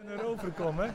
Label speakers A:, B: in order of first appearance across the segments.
A: Erover komen.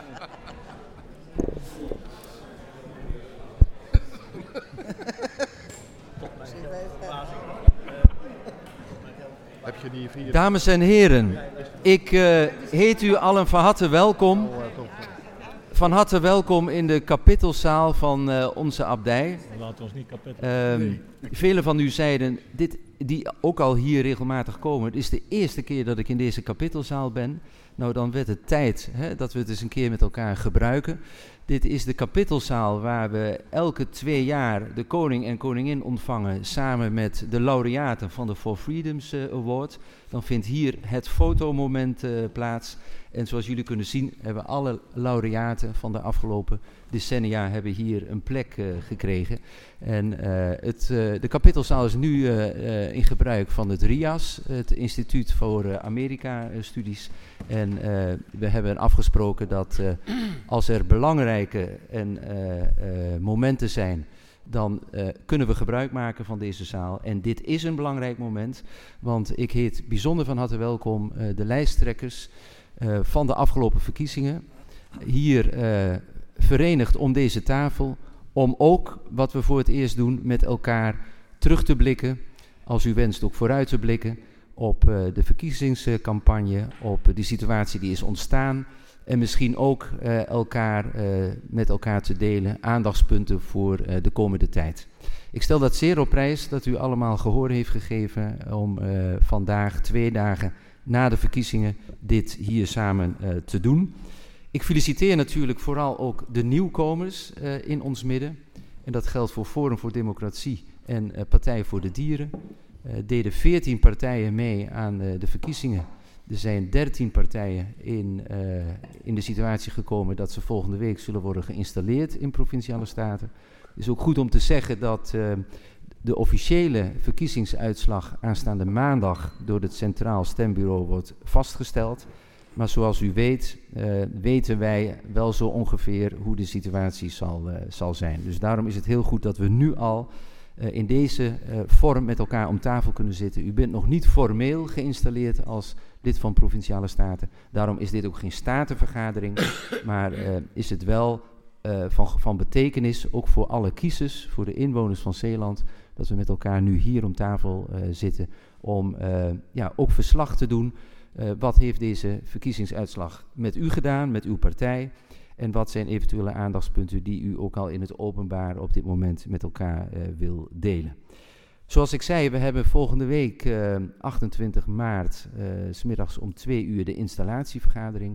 B: Dames en heren, ik heet u allen van harte welkom. Van harte welkom in de kapittelzaal van onze abdij.
A: Laten we ons niet kapot.
B: Velen van u zeiden, die ook al hier regelmatig komen, het is de eerste keer dat ik in deze kapittelzaal ben. Nou, dan werd het tijd dat we het eens een keer met elkaar gebruiken. Dit is de kapittelzaal waar we elke 2 jaar de koning en koningin ontvangen, samen met de laureaten van de For Freedoms Award. Dan vindt hier het fotomoment plaats. En zoals jullie kunnen zien, hebben alle laureaten van de afgelopen decennia hebben hier een plek gekregen. En de kapittelzaal is nu in gebruik van het RIAS, het Instituut voor Amerika-studies. En we hebben afgesproken dat als er belangrijke momenten zijn, dan kunnen we gebruik maken van deze zaal. En dit is een belangrijk moment, want ik heet bijzonder van harte welkom de lijsttrekkers van de afgelopen verkiezingen. Hier verenigd om deze tafel, om ook, wat we voor het eerst doen, met elkaar terug te blikken, als u wenst ook vooruit te blikken, op de verkiezingscampagne, op de situatie die is ontstaan en misschien ook met elkaar te delen, aandachtspunten voor de komende tijd. Ik stel dat zeer op prijs dat u allemaal gehoor heeft gegeven om vandaag 2 dagen na de verkiezingen dit hier samen te doen. Ik feliciteer natuurlijk vooral ook de nieuwkomers in ons midden. En dat geldt voor Forum voor Democratie en Partij voor de Dieren. Deden 14 partijen mee aan de verkiezingen. Er zijn 13 partijen in de situatie gekomen dat ze volgende week zullen worden geïnstalleerd in Provinciale Staten. Het is ook goed om te zeggen dat de officiële verkiezingsuitslag aanstaande maandag door het Centraal Stembureau wordt vastgesteld. Maar zoals u weet, weten wij wel zo ongeveer hoe de situatie zal zijn. Dus daarom is het heel goed dat we nu al in deze vorm met elkaar om tafel kunnen zitten. U bent nog niet formeel geïnstalleerd als lid van Provinciale Staten. Daarom is dit ook geen statenvergadering, maar is het wel van betekenis, ook voor alle kiezers, voor de inwoners van Zeeland, dat we met elkaar nu hier om tafel zitten om ook verslag te doen. Wat heeft deze verkiezingsuitslag met u gedaan, met uw partij? En wat zijn eventuele aandachtspunten die u ook al in het openbaar op dit moment met elkaar wil delen? Zoals ik zei, we hebben volgende week 28 maart, 's middags om 2 uur, de installatievergadering.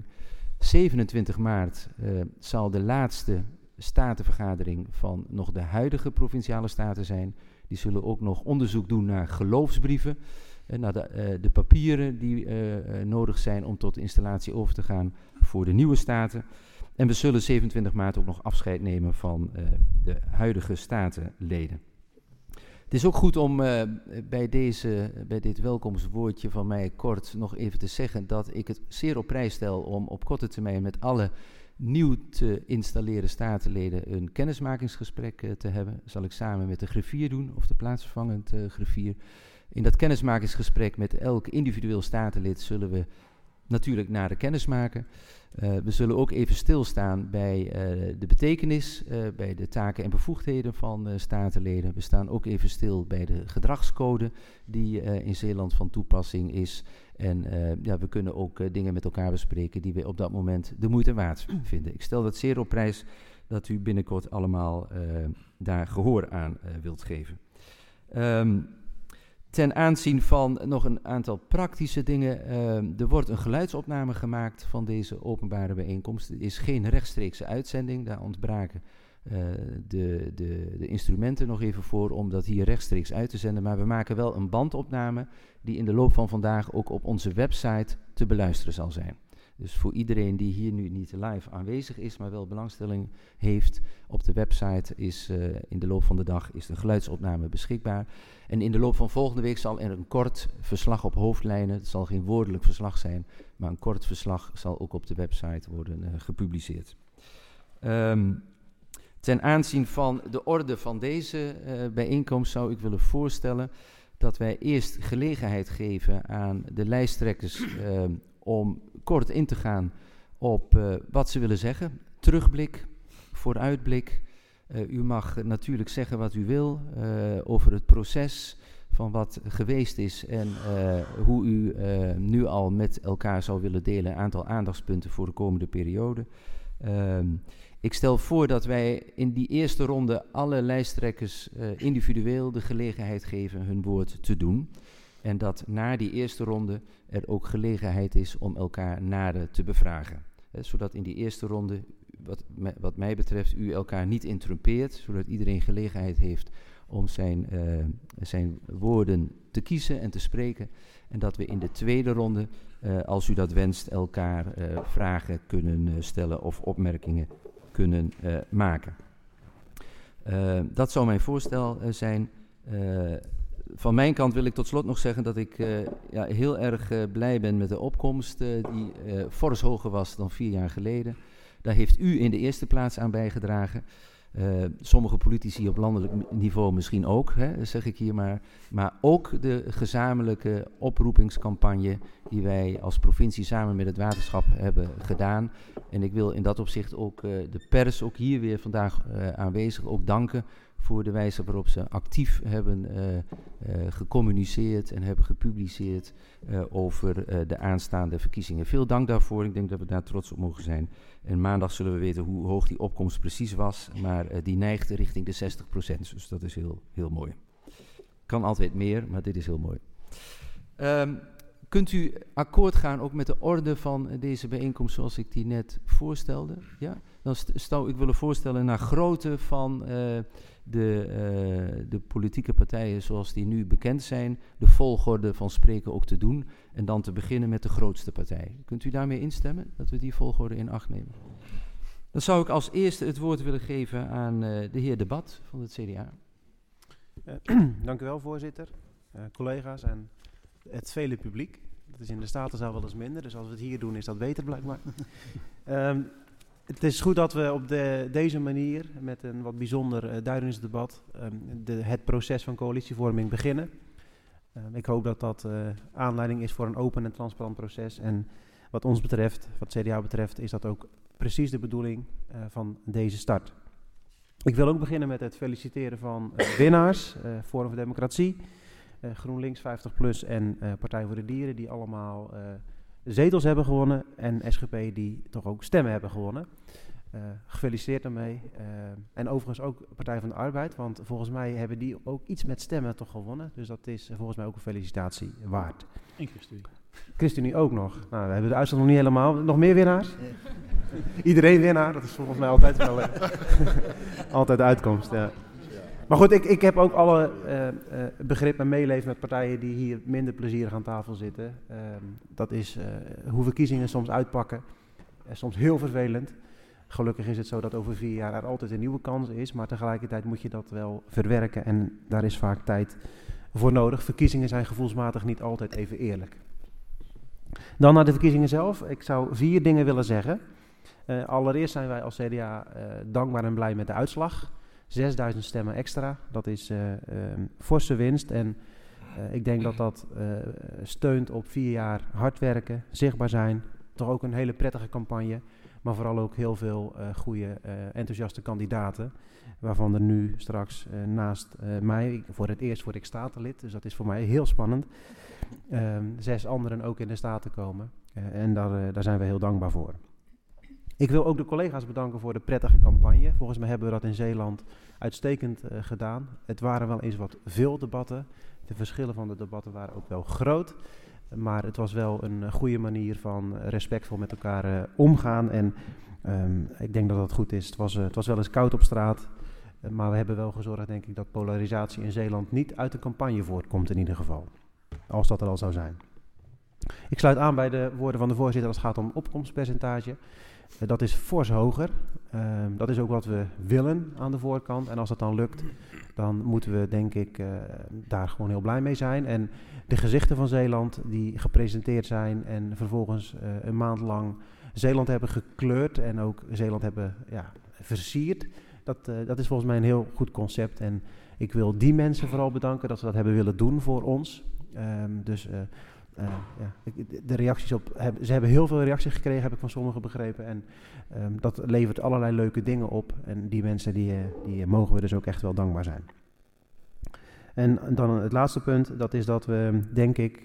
B: 27 maart zal de laatste statenvergadering van nog de huidige Provinciale Staten zijn. Die zullen ook nog onderzoek doen naar geloofsbrieven. Naar de papieren die nodig zijn om tot de installatie over te gaan voor de nieuwe staten. En we zullen 27 maart ook nog afscheid nemen van de huidige statenleden. Het is ook goed om bij dit welkomstwoordje van mij kort nog even te zeggen dat ik het zeer op prijs stel om op korte termijn met alle nieuw te installeren statenleden een kennismakingsgesprek te hebben. Dat zal ik samen met de griffier doen, of de plaatsvervangend griffier. In dat kennismakingsgesprek met elk individueel statenlid zullen we natuurlijk nader kennis maken. We zullen ook even stilstaan bij de betekenis, bij de taken en bevoegdheden van statenleden. We staan ook even stil bij de gedragscode die in Zeeland van toepassing is. En we kunnen ook dingen met elkaar bespreken die we op dat moment de moeite waard vinden. Ik stel dat zeer op prijs dat u binnenkort allemaal daar gehoor aan wilt geven. Ten aanzien van nog een aantal praktische dingen. Er wordt een geluidsopname gemaakt van deze openbare bijeenkomst. Het is geen rechtstreekse uitzending. Daar ontbraken de instrumenten nog even voor om dat hier rechtstreeks uit te zenden. Maar we maken wel een bandopname die in de loop van vandaag ook op onze website te beluisteren zal zijn. Dus voor iedereen die hier nu niet live aanwezig is, maar wel belangstelling heeft, op de website is in de loop van de dag is de geluidsopname beschikbaar. En in de loop van volgende week zal er een kort verslag op hoofdlijnen, het zal geen woordelijk verslag zijn, maar een kort verslag zal ook op de website worden gepubliceerd. Ten aanzien van de orde van deze bijeenkomst zou ik willen voorstellen dat wij eerst gelegenheid geven aan de lijsttrekkers om kort in te gaan op wat ze willen zeggen. Terugblik, vooruitblik. U mag natuurlijk zeggen wat u wil over het proces van wat geweest is en hoe u nu al met elkaar zou willen delen een aantal aandachtspunten voor de komende periode. Ik stel voor dat wij in die eerste ronde alle lijsttrekkers individueel de gelegenheid geven hun woord te doen. En dat na die eerste ronde er ook gelegenheid is om elkaar nader te bevragen. Zodat in die eerste ronde, wat mij betreft, u elkaar niet interrumpeert, zodat iedereen gelegenheid heeft om zijn woorden te kiezen en te spreken. En dat we in de tweede ronde, als u dat wenst, elkaar vragen kunnen stellen of opmerkingen kunnen maken. Dat zou mijn voorstel zijn. Van mijn kant wil ik tot slot nog zeggen dat ik heel erg blij ben met de opkomst die fors hoger was dan 4 jaar geleden. Daar heeft u in de eerste plaats aan bijgedragen. Sommige politici op landelijk niveau misschien ook, zeg ik hier maar ook de gezamenlijke oproepingscampagne die wij als provincie samen met het waterschap hebben gedaan. En ik wil in dat opzicht ook de pers, ook hier weer vandaag aanwezig, ook danken voor de wijze waarop ze actief hebben gecommuniceerd en hebben gepubliceerd over de aanstaande verkiezingen. Veel dank daarvoor, ik denk dat we daar trots op mogen zijn. En maandag zullen we weten hoe hoog die opkomst precies was, maar die neigt richting de 60%, dus dat is heel, heel mooi. Kan altijd meer, maar dit is heel mooi. Kunt u akkoord gaan ook met de orde van deze bijeenkomst zoals ik die net voorstelde? Ja? Dan zou ik willen voorstellen naar grootte van de politieke partijen zoals die nu bekend zijn, de volgorde van spreken ook te doen en dan te beginnen met de grootste partij. Kunt u daarmee instemmen, dat we die volgorde in acht nemen? Dan zou ik als eerste het woord willen geven aan de heer Debat van het CDA.
C: Dank u wel, voorzitter, collega's en het vele publiek. Dat is in de Statenzaal wel eens minder, dus als we het hier doen is dat beter blijkbaar. Het is goed dat we op deze manier met een wat bijzonder duidelijkheidsdebat het proces van coalitievorming beginnen. Ik hoop dat dat aanleiding is voor een open en transparant proces. En wat ons betreft, wat CDA betreft, is dat ook precies de bedoeling van deze start. Ik wil ook beginnen met het feliciteren van winnaars, Forum voor Democratie, GroenLinks 50PLUS en Partij voor de Dieren, die allemaal zetels hebben gewonnen en SGP die toch ook stemmen hebben gewonnen. Gefeliciteerd daarmee. En overigens ook Partij van de Arbeid, want volgens mij hebben die ook iets met stemmen toch gewonnen. Dus dat is volgens mij ook een felicitatie waard.
A: En ChristenUnie.
C: ChristenUnie ook nog. Nou, we hebben de uitslag nog niet helemaal. Nog meer winnaars? Ja. Iedereen winnaar, dat is volgens mij altijd wel altijd de uitkomst. Ja. Maar goed, ik heb ook alle begrip en meeleven met partijen die hier minder plezierig aan tafel zitten. Dat is hoe verkiezingen soms uitpakken. Soms heel vervelend. Gelukkig is het zo dat over 4 jaar er altijd een nieuwe kans is. Maar tegelijkertijd moet je dat wel verwerken en daar is vaak tijd voor nodig. Verkiezingen zijn gevoelsmatig niet altijd even eerlijk. Dan naar de verkiezingen zelf. Ik zou 4 dingen willen zeggen. Allereerst zijn wij als CDA dankbaar en blij met de uitslag. 6000 stemmen extra, dat is forse winst en ik denk dat dat steunt op 4 jaar hard werken, zichtbaar zijn, toch ook een hele prettige campagne, maar vooral ook heel veel goede, enthousiaste kandidaten, waarvan er nu straks naast mij, voor het eerst word ik statenlid, dus dat is voor mij heel spannend, 6 anderen ook in de Staten komen en daar zijn we heel dankbaar voor. Ik wil ook de collega's bedanken voor de prettige campagne. Volgens mij hebben we dat in Zeeland uitstekend gedaan. Het waren wel eens wat veel debatten. De verschillen van de debatten waren ook wel groot. Maar het was wel een goede manier van respectvol met elkaar omgaan. En ik denk dat dat goed is. Het was wel eens koud op straat. Maar we hebben wel gezorgd, denk ik, dat polarisatie in Zeeland niet uit de campagne voortkomt in ieder geval. Als dat er al zou zijn. Ik sluit aan bij de woorden van de voorzitter als het gaat om opkomstpercentage. Dat is fors hoger. Dat is ook wat we willen aan de voorkant. En als dat dan lukt, dan moeten we denk ik daar gewoon heel blij mee zijn. En de gezichten van Zeeland die gepresenteerd zijn en vervolgens een maand lang Zeeland hebben gekleurd en ook Zeeland hebben versierd. Dat is volgens mij een heel goed concept. En ik wil die mensen vooral bedanken dat ze dat hebben willen doen voor ons. Dus de reacties ze hebben heel veel reacties gekregen, heb ik van sommigen begrepen. En dat levert allerlei leuke dingen op. En die mensen die mogen we dus ook echt wel dankbaar zijn. En dan het laatste punt, dat is dat we, denk ik,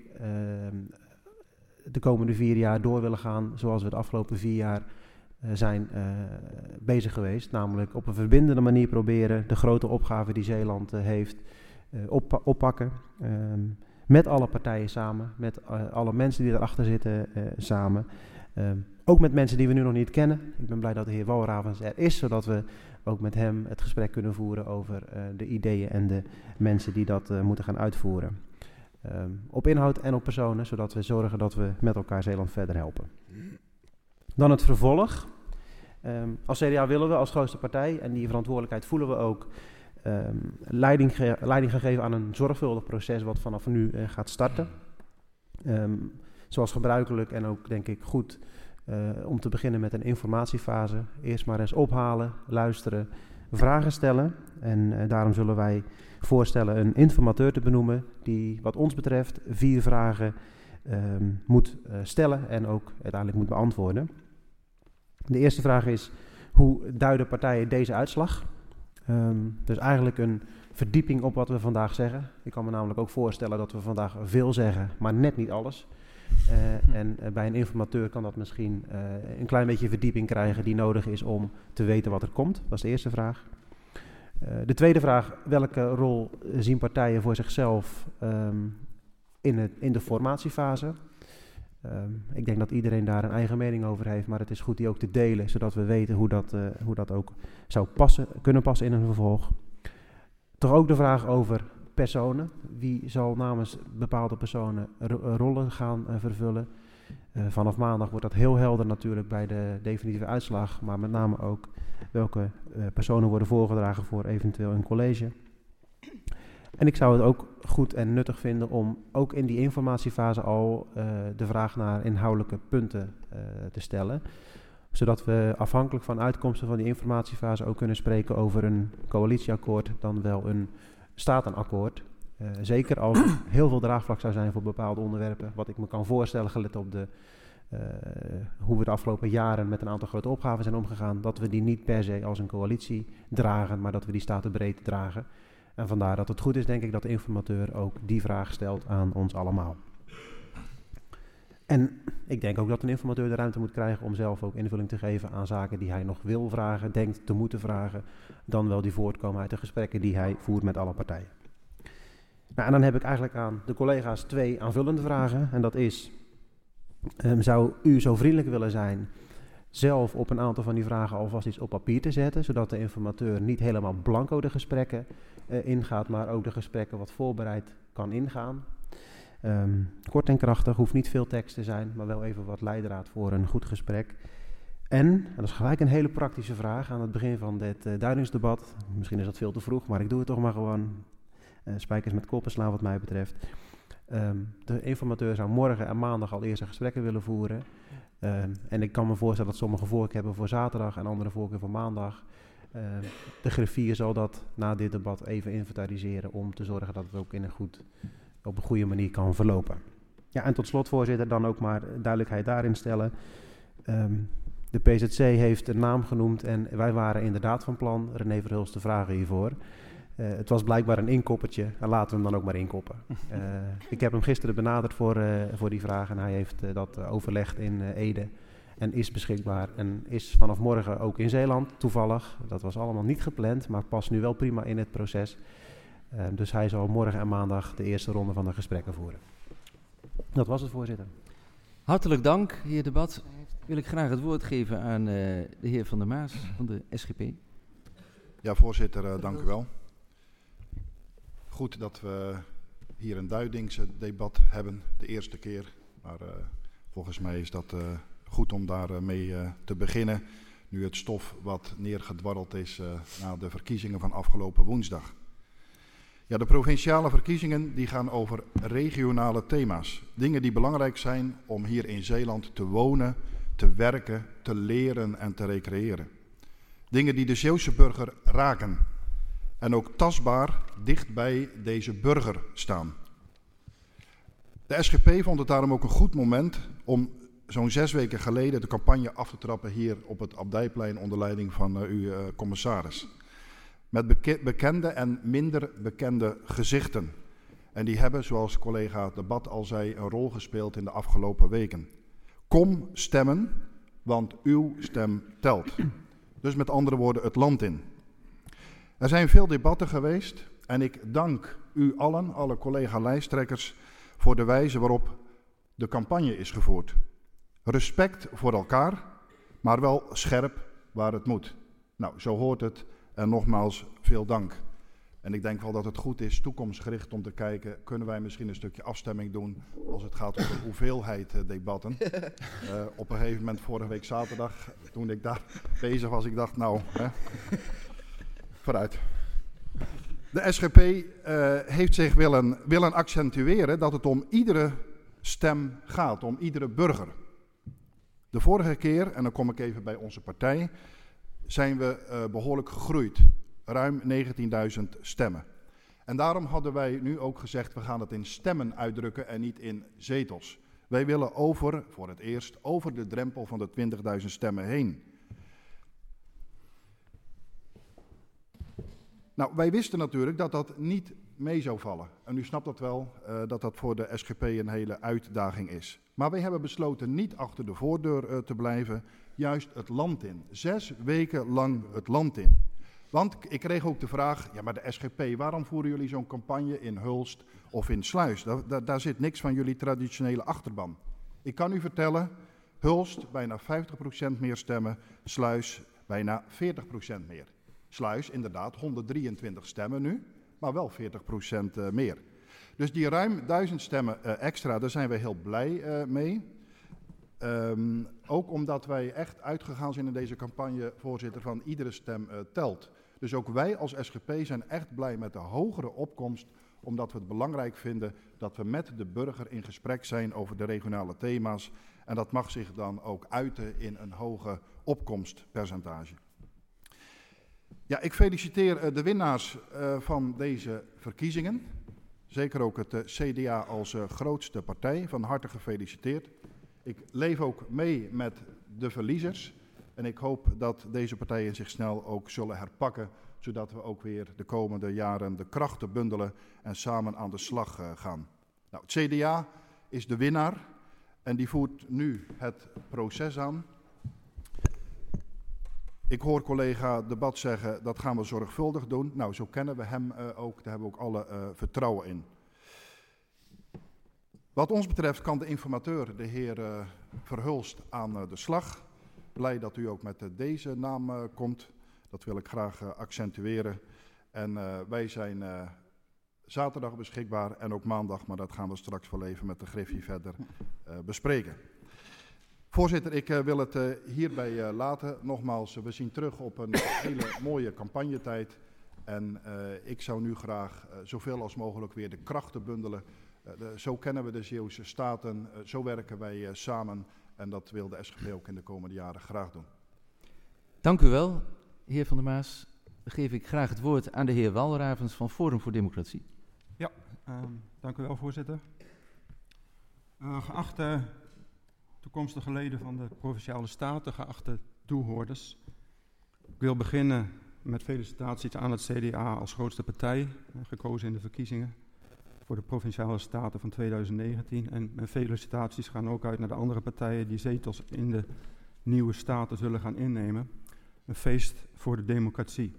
C: de komende 4 jaar door willen gaan zoals we de afgelopen 4 jaar zijn bezig geweest. Namelijk op een verbindende manier proberen de grote opgave die Zeeland heeft oppakken. Met alle partijen samen, met alle mensen die erachter zitten samen. Ook met mensen die we nu nog niet kennen. Ik ben blij dat de heer Walravens er is, zodat we ook met hem het gesprek kunnen voeren over de ideeën en de mensen die dat moeten gaan uitvoeren. Op inhoud en op personen, zodat we zorgen dat we met elkaar Zeeland verder helpen. Dan het vervolg. Als CDA willen we als grootste partij, en die verantwoordelijkheid voelen we ook, leiding gaan geven aan een zorgvuldig proces wat vanaf nu gaat starten. Zoals gebruikelijk en ook denk ik goed om te beginnen met een informatiefase. Eerst maar eens ophalen, luisteren, vragen stellen. En daarom zullen wij voorstellen een informateur te benoemen die wat ons betreft 4 vragen moet stellen en ook uiteindelijk moet beantwoorden. De eerste vraag is: hoe duiden partijen deze uitslag? Dus eigenlijk een verdieping op wat we vandaag zeggen. Ik kan me namelijk ook voorstellen dat we vandaag veel zeggen, maar net niet alles. En bij een informateur kan dat misschien een klein beetje verdieping krijgen die nodig is om te weten wat er komt. Dat is de eerste vraag. De tweede vraag: welke rol zien partijen voor zichzelf in de formatiefase? Ik denk dat iedereen daar een eigen mening over heeft, maar het is goed die ook te delen, zodat we weten hoe dat ook zou kunnen passen in een vervolg. Toch ook de vraag over personen. Wie zal namens bepaalde personen rollen gaan vervullen? Vanaf maandag wordt dat heel helder natuurlijk bij de definitieve uitslag, maar met name ook welke personen worden voorgedragen voor eventueel een college. En ik zou het ook goed en nuttig vinden om ook in die informatiefase al de vraag naar inhoudelijke punten te stellen. Zodat we afhankelijk van uitkomsten van die informatiefase ook kunnen spreken over een coalitieakkoord dan wel een statenakkoord. Zeker als er heel veel draagvlak zou zijn voor bepaalde onderwerpen. Wat ik me kan voorstellen gelet op hoe we de afgelopen jaren met een aantal grote opgaven zijn omgegaan. Dat we die niet per se als een coalitie dragen, maar dat we die statenbreed dragen. En vandaar dat het goed is, denk ik, dat de informateur ook die vraag stelt aan ons allemaal. En ik denk ook dat een informateur de ruimte moet krijgen om zelf ook invulling te geven aan zaken die hij nog wil vragen, denkt te moeten vragen, dan wel die voortkomen uit de gesprekken die hij voert met alle partijen. Nou, en dan heb ik eigenlijk aan de collega's 2 aanvullende vragen. En dat is, zou u zo vriendelijk willen zijn zelf op een aantal van die vragen alvast iets op papier te zetten, zodat de informateur niet helemaal blanco de gesprekken ingaat, maar ook de gesprekken wat voorbereid kan ingaan. Kort en krachtig, hoeft niet veel tekst te zijn, maar wel even wat leidraad voor een goed gesprek. En dat is gelijk een hele praktische vraag aan het begin van dit duidingsdebat. Misschien is dat veel te vroeg, maar ik doe het toch maar gewoon. Spijkers met koppen slaan wat mij betreft. De informateur zou morgen en maandag al eerste gesprekken willen voeren. En ik kan me voorstellen dat sommigen voorkeur hebben voor zaterdag en anderen voorkeur voor maandag. De griffier zal dat na dit debat even inventariseren om te zorgen dat het ook op een goede manier kan verlopen. Ja, en tot slot, voorzitter, dan ook maar duidelijkheid daarin stellen. De PZC heeft een naam genoemd en wij waren inderdaad van plan René Verhulst te vragen hiervoor. Het was blijkbaar een inkoppertje en laten we hem dan ook maar inkoppen. Ik heb hem gisteren benaderd voor die vraag en hij heeft dat overlegd in Ede en is beschikbaar en is vanaf morgen ook in Zeeland, toevallig. Dat was allemaal niet gepland, maar past nu wel prima in het proces. Dus hij zal morgen en maandag de eerste ronde van de gesprekken voeren. Dat was het, voorzitter.
B: Hartelijk dank, heer Debat. Wil ik graag het woord geven aan de heer Van der Maas van de SGP.
D: Ja, voorzitter, dank u wel. Goed dat we hier een duidingsdebat hebben, de eerste keer. Maar volgens mij is dat goed om daarmee te beginnen. Nu het stof wat neergedwarreld is na de verkiezingen van afgelopen woensdag. Ja, de provinciale verkiezingen die gaan over regionale thema's. Dingen die belangrijk zijn om hier in Zeeland te wonen, te werken, te leren en te recreëren. Dingen die de Zeeuwse burger raken. En ook tastbaar dicht bij deze burger staan. De SGP vond het daarom ook een goed moment om zo'n 6 weken geleden de campagne af te trappen hier op het Abdijplein onder leiding van uw commissaris. Met bekende en minder bekende gezichten. En die hebben, zoals collega De Bad al zei, een rol gespeeld in de afgelopen weken. Kom stemmen, want uw stem telt. Dus met andere woorden, het land in. Er zijn veel debatten geweest en ik dank u allen, alle collega-lijsttrekkers, voor de wijze waarop de campagne is gevoerd. Respect voor elkaar, maar wel scherp waar het moet. Nou, zo hoort het en nogmaals veel dank. En ik denk wel dat het goed is, toekomstgericht om te kijken, kunnen wij misschien een stukje afstemming doen als het gaat om de hoeveelheid debatten. Op een gegeven moment, vorige week zaterdag, toen ik daar bezig was, ik dacht nou, vooruit. De SGP heeft zich willen accentueren dat het om iedere stem gaat, om iedere burger. De vorige keer, en dan kom ik even bij onze partij, zijn we behoorlijk gegroeid. Ruim 19.000 stemmen. En daarom hadden wij nu ook gezegd, we gaan het in stemmen uitdrukken en niet in zetels. Wij willen voor het eerst over de drempel van de 20.000 stemmen heen. Nou, wij wisten natuurlijk dat dat niet mee zou vallen. En u snapt dat wel, dat dat voor de SGP een hele uitdaging is. Maar wij hebben besloten niet achter de voordeur te blijven, juist het land in. 6 weken lang het land in. Want ik kreeg ook de vraag, ja maar de SGP, waarom voeren jullie zo'n campagne in Hulst of in Sluis? Daar zit niks van jullie traditionele achterban. Ik kan u vertellen, Hulst bijna 50% meer stemmen, Sluis bijna 40% meer. Sluis inderdaad 123 stemmen nu, maar wel 40% meer. Dus die ruim 1000 stemmen extra, daar zijn we heel blij mee. Ook omdat wij echt uitgegaan zijn in deze campagne, voorzitter, van iedere stem telt. Dus ook wij als SGP zijn echt blij met de hogere opkomst, omdat we het belangrijk vinden dat we met de burger in gesprek zijn over de regionale thema's. En dat mag zich dan ook uiten in een hoge opkomstpercentage. Ja, ik feliciteer de winnaars van deze verkiezingen. Zeker ook het CDA als grootste partij. Van harte gefeliciteerd. Ik leef ook mee met de verliezers. En ik hoop dat deze partijen zich snel ook zullen herpakken, zodat we ook weer de komende jaren de krachten bundelen en samen aan de slag gaan. Nou, het CDA is de winnaar en die voert nu het proces aan. Ik hoor collega De Bad zeggen, dat gaan we zorgvuldig doen. Nou, zo kennen we hem ook, daar hebben we ook alle vertrouwen in. Wat ons betreft kan de informateur, de heer Verhulst, aan de slag. Blij dat u ook met deze naam komt. Dat wil ik graag accentueren. En wij zijn zaterdag beschikbaar en ook maandag, maar dat gaan we straks wel even met de Griffie verder bespreken. Voorzitter, ik wil het hierbij laten. Nogmaals, we zien terug op een hele mooie campagnetijd. En ik zou nu graag zoveel als mogelijk weer de krachten bundelen. Zo kennen we de Zeeuwse Staten, zo werken wij samen. En dat wil de SGP ook in de komende jaren graag doen.
B: Dank u wel, heer Van der Maas. Dan geef ik graag het woord aan de heer Walravens van Forum voor Democratie.
E: Ja, dank u wel, voorzitter. Geachte toekomstige leden van de Provinciale Staten, geachte toehoorders. Ik wil beginnen met felicitaties aan het CDA als grootste partij, gekozen in de verkiezingen voor de Provinciale Staten van 2019. En mijn felicitaties gaan ook uit naar de andere partijen die zetels in de nieuwe staten zullen gaan innemen. Een feest voor de democratie.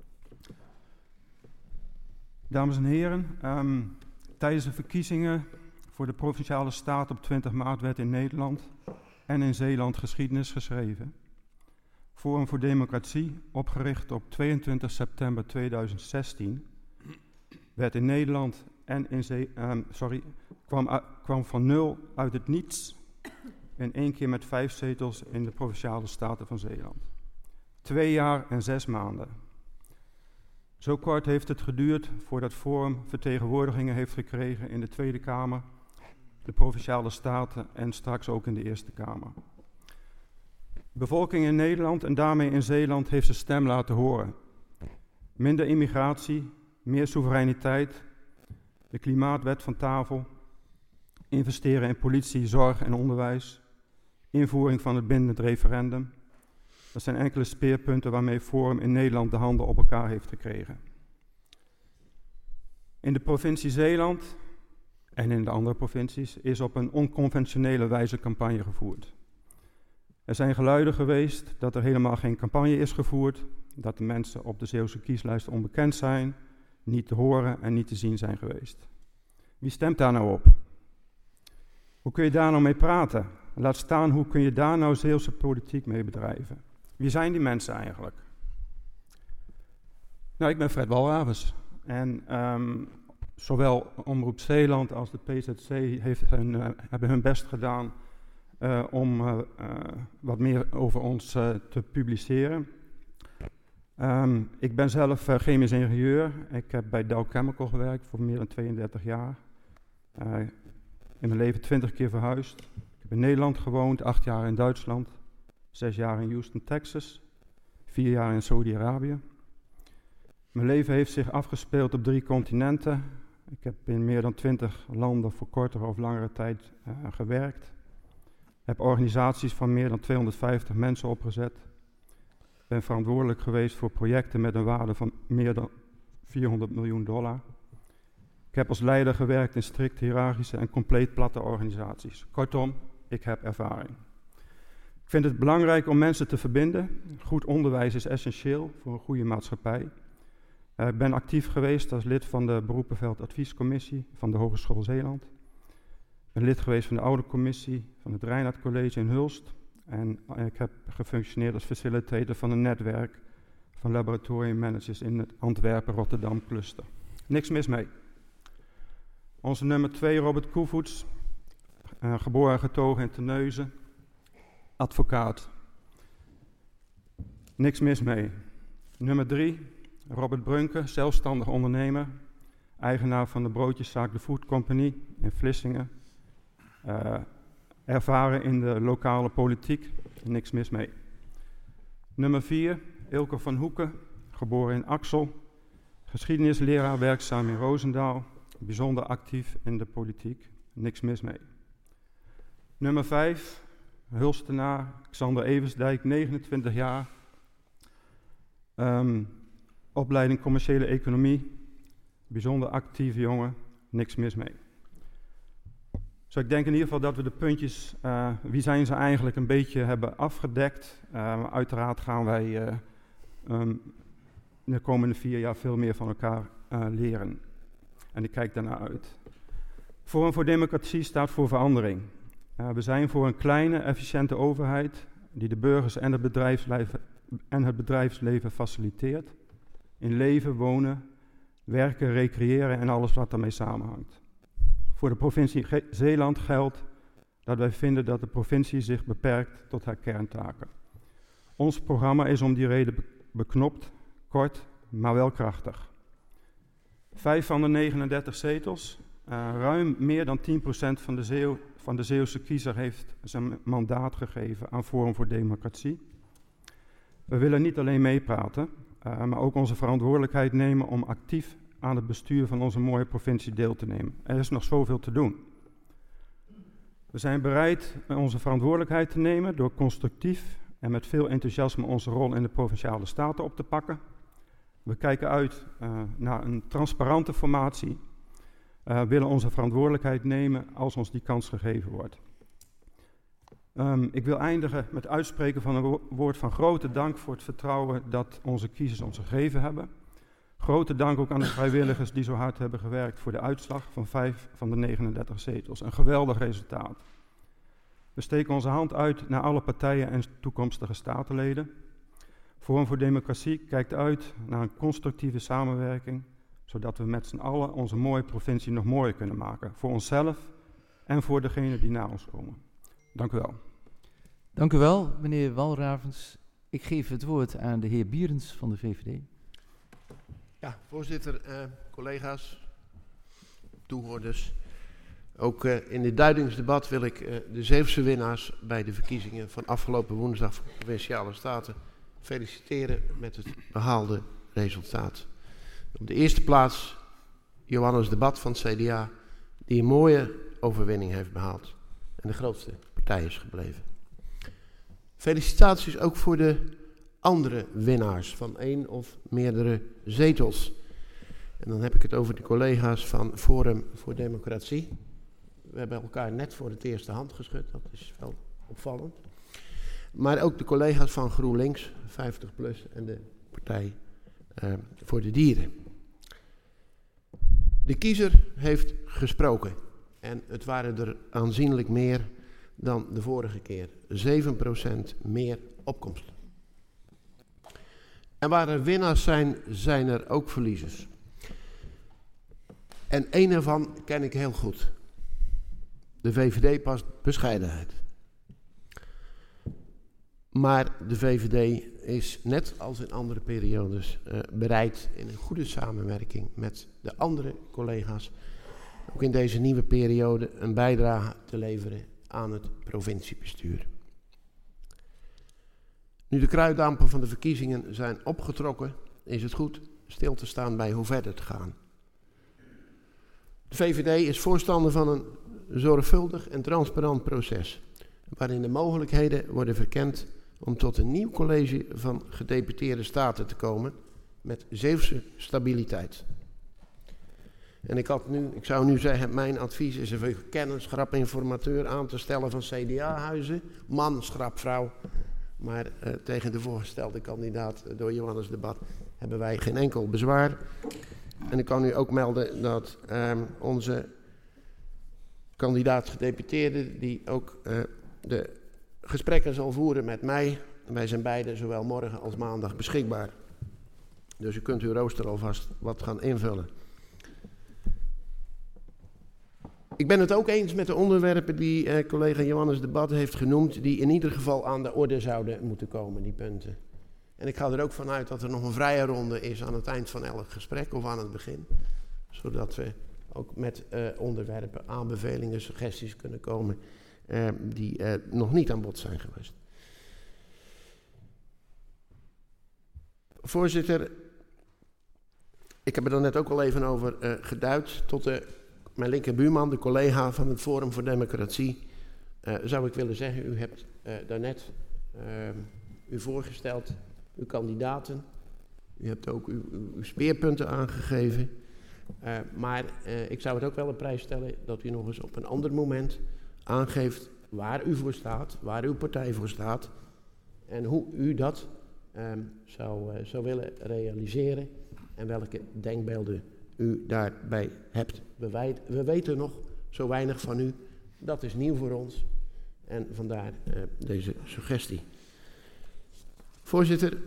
E: Dames en heren, tijdens de verkiezingen voor de Provinciale Staten op 20 maart werd in Nederland en in Zeeland geschiedenis geschreven. Forum voor Democratie, opgericht op 22 september 2016, werd in Nederland en in kwam van 0 uit het niets in 1 keer met 5 zetels in de Provinciale Staten van Zeeland. 2 jaar en 6 maanden. Zo kort heeft het geduurd voordat Forum vertegenwoordigingen heeft gekregen in de Tweede Kamer, de Provinciale Staten en straks ook in de Eerste Kamer. De bevolking in Nederland en daarmee in Zeeland heeft zijn stem laten horen. Minder immigratie, meer soevereiniteit, de klimaatwet van tafel, investeren in politie, zorg en onderwijs, invoering van het bindend referendum. Dat zijn enkele speerpunten waarmee Forum in Nederland de handen op elkaar heeft gekregen. In de provincie Zeeland en in de andere provincies is op een onconventionele wijze campagne gevoerd. Er zijn geluiden geweest dat er helemaal geen campagne is gevoerd, dat de mensen op de Zeeuwse kieslijst onbekend zijn, niet te horen en niet te zien zijn geweest. Wie stemt daar nou op? Hoe kun je daar nou mee praten? Laat staan, hoe kun je daar nou Zeeuwse politiek mee bedrijven? Wie zijn die mensen eigenlijk? Nou, ik ben Fred Walravens. En zowel Omroep Zeeland als de PZC hebben hun best gedaan om wat meer over ons te publiceren. Ik ben zelf chemisch ingenieur. Ik heb bij Dow Chemical gewerkt voor meer dan 32 jaar. In mijn leven 20 keer verhuisd. Ik heb in Nederland gewoond, 8 jaar in Duitsland, 6 jaar in Houston, Texas, 4 jaar in Saudi-Arabië. Mijn leven heeft zich afgespeeld op 3 continenten. Ik heb in meer dan 20 landen voor kortere of langere tijd gewerkt. Heb organisaties van meer dan 250 mensen opgezet. Ben verantwoordelijk geweest voor projecten met een waarde van meer dan $400 miljoen. Ik heb als leider gewerkt in strikt hiërarchische en compleet platte organisaties. Kortom, ik heb ervaring. Ik vind het belangrijk om mensen te verbinden. Goed onderwijs is essentieel voor een goede maatschappij. Ik ben actief geweest als lid van de Beroepenveldadviescommissie van de Hogeschool Zeeland. Ik ben lid geweest van de Oude Commissie van het Reinhard College in Hulst. En ik heb gefunctioneerd als facilitator van een netwerk van laboratoriummanagers in het Antwerpen-Rotterdam cluster. Niks mis mee. Onze nummer 2, Robert Koevoets, geboren en getogen in Terneuzen, advocaat. Niks mis mee. Nummer 3, Robert Brunke, zelfstandig ondernemer, eigenaar van de broodjeszaak De Food Company in Vlissingen. Ervaren in de lokale politiek, niks mis mee. Nummer 4, Ilke van Hoeken, geboren in Axel, geschiedenisleraar werkzaam in Roosendaal, bijzonder actief in de politiek, niks mis mee. Nummer 5, Hulstenaar, Xander Eversdijk, 29 jaar, opleiding commerciële economie, bijzonder actieve jongen, niks mis mee. Dus ik denk in ieder geval dat we de puntjes, wie zijn ze eigenlijk, een beetje hebben afgedekt. Uiteraard gaan wij in de komende 4 jaar veel meer van elkaar leren. En ik kijk daarnaar uit. Forum voor Democratie staat voor verandering. We zijn voor een kleine, efficiënte overheid die de burgers en het bedrijfsleven faciliteert. In leven, wonen, werken, recreëren en alles wat daarmee samenhangt. Voor de provincie Zeeland geldt dat wij vinden dat de provincie zich beperkt tot haar kerntaken. Ons programma is om die reden beknopt, kort, maar wel krachtig. 5 van de 39 zetels, ruim meer dan 10% van de Zeeuwse kiezer heeft zijn mandaat gegeven aan Forum voor Democratie. We willen niet alleen meepraten, maar ook onze verantwoordelijkheid nemen om actief aan het bestuur van onze mooie provincie deel te nemen. Er is nog zoveel te doen. We zijn bereid onze verantwoordelijkheid te nemen door constructief en met veel enthousiasme onze rol in de Provinciale Staten op te pakken. We kijken uit naar een transparante formatie, willen onze verantwoordelijkheid nemen als ons die kans gegeven wordt. Ik wil eindigen met uitspreken van een woord van grote dank voor het vertrouwen dat onze kiezers ons gegeven hebben. Grote dank ook aan de vrijwilligers die zo hard hebben gewerkt voor de uitslag van 5 van de 39 zetels. Een geweldig resultaat. We steken onze hand uit naar alle partijen en toekomstige statenleden. Forum voor Democratie kijkt uit naar een constructieve samenwerking, zodat we met z'n allen onze mooie provincie nog mooier kunnen maken. Voor onszelf en voor degenen die na ons komen. Dank u wel.
B: Dank u wel, meneer Walravens. Ik geef het woord aan de heer Bierens van de VVD.
F: Ja, voorzitter, collega's, toehoorders. Ook in dit duidingsdebat wil ik de Zeeuwse winnaars bij de verkiezingen van afgelopen woensdag voor de Provinciale Staten feliciteren met het behaalde resultaat. Op de eerste plaats Johannes de Bat van het CDA, die een mooie overwinning heeft behaald en de grootste partij is gebleven. Felicitaties ook voor de andere winnaars van 1 of meerdere zetels. En dan heb ik het over de collega's van Forum voor Democratie. We hebben elkaar net voor het eerst de hand geschud, dat is wel opvallend. Maar ook de collega's van GroenLinks, 50PLUS en de Partij voor de Dieren. De kiezer heeft gesproken en het waren er aanzienlijk meer dan de vorige keer. 7% meer opkomst. En waar er winnaars zijn, zijn er ook verliezers. En één ervan ken ik heel goed. De VVD past bescheidenheid. Maar de VVD is net als in andere periodes bereid in een goede samenwerking met de andere collega's ook in deze nieuwe periode een bijdrage te leveren aan het provinciebestuur. Nu de kruiddampen van de verkiezingen zijn opgetrokken, is het goed stil te staan bij hoe verder te gaan. De VVD is voorstander van een zorgvuldig en transparant proces, waarin de mogelijkheden worden verkend om tot een nieuw college van gedeputeerde staten te komen met Zeeuwse stabiliteit. En ik zou nu zeggen, mijn advies is een kennisschrapinformateur aan te stellen van CDA-huizen, man, schrap, vrouw. Maar tegen de voorgestelde kandidaat door Johannes de Bad hebben wij geen enkel bezwaar. En ik kan u ook melden dat onze kandidaat gedeputeerde, die ook de gesprekken zal voeren met mij. Wij zijn beide zowel morgen als maandag beschikbaar. Dus u kunt uw rooster alvast wat gaan invullen. Ik ben het ook eens met de onderwerpen die collega Johannes de Bad heeft genoemd, die in ieder geval aan de orde zouden moeten komen, die punten. En ik ga er ook vanuit dat er nog een vrije ronde is aan het eind van elk gesprek of aan het begin. Zodat we ook met onderwerpen, aanbevelingen, suggesties kunnen komen die nog niet aan bod zijn geweest. Voorzitter, ik heb er dan net ook al even over geduid. Tot mijn linkerbuurman, de collega van het Forum voor Democratie, zou ik willen zeggen, u hebt daarnet u voorgesteld, uw kandidaten. U hebt ook uw speerpunten aangegeven. Maar ik zou het ook wel op prijs stellen dat u nog eens op een ander moment aangeeft waar u voor staat, waar uw partij voor staat en hoe u dat zou willen realiseren en welke denkbeelden u daarbij hebt. We weten nog zo weinig van u, dat is nieuw voor ons en vandaar deze suggestie. Voorzitter,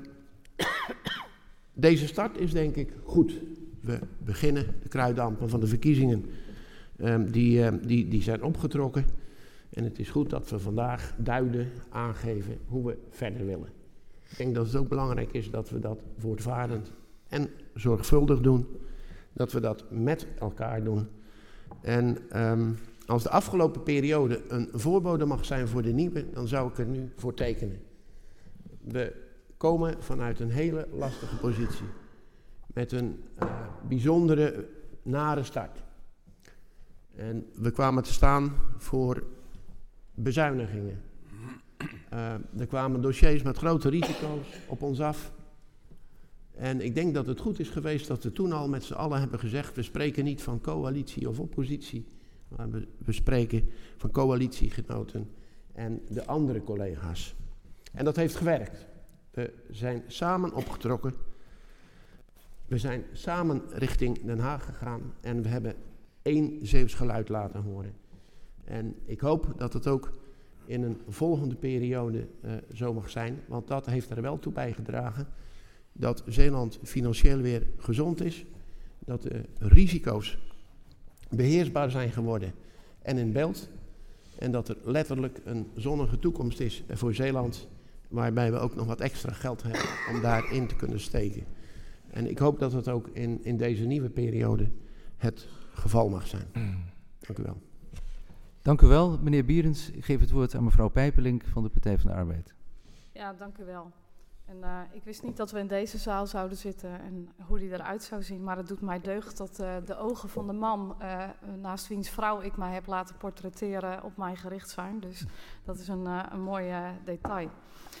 F: deze start is denk ik goed. We beginnen, de kruiddampen van de verkiezingen, die zijn opgetrokken. En het is goed dat we vandaag duiden, aangeven hoe we verder willen. Ik denk dat het ook belangrijk is dat we dat voortvarend en zorgvuldig doen. Dat we dat met elkaar doen. En als de afgelopen periode een voorbode mag zijn voor de nieuwe, dan zou ik er nu voor tekenen. We komen vanuit een hele lastige positie. Met een bijzondere, nare start. En we kwamen te staan voor bezuinigingen. Er kwamen dossiers met grote risico's op ons af. En ik denk dat het goed is geweest dat we toen al met z'n allen hebben gezegd, we spreken niet van coalitie of oppositie, maar we spreken van coalitiegenoten en de andere collega's. En dat heeft gewerkt. We zijn samen opgetrokken. We zijn samen richting Den Haag gegaan en we hebben één Zeeuws geluid laten horen. En ik hoop dat het ook in een volgende periode zo mag zijn, want dat heeft er wel toe bijgedragen dat Zeeland financieel weer gezond is, dat de risico's beheersbaar zijn geworden en in beeld, en dat er letterlijk een zonnige toekomst is voor Zeeland, waarbij we ook nog wat extra geld hebben om daarin te kunnen steken. En ik hoop dat het ook in deze nieuwe periode het geval mag zijn. Dank u wel.
B: Dank u wel, meneer Bierens. Ik geef het woord aan mevrouw Pijperlink van de Partij van de Arbeid.
G: Ja, dank u wel. En ik wist niet dat we in deze zaal zouden zitten en hoe die eruit zou zien. Maar het doet mij deugd dat de ogen van de man, naast wiens vrouw ik mij heb laten portretteren, op mij gericht zijn. Dus dat is een mooi detail.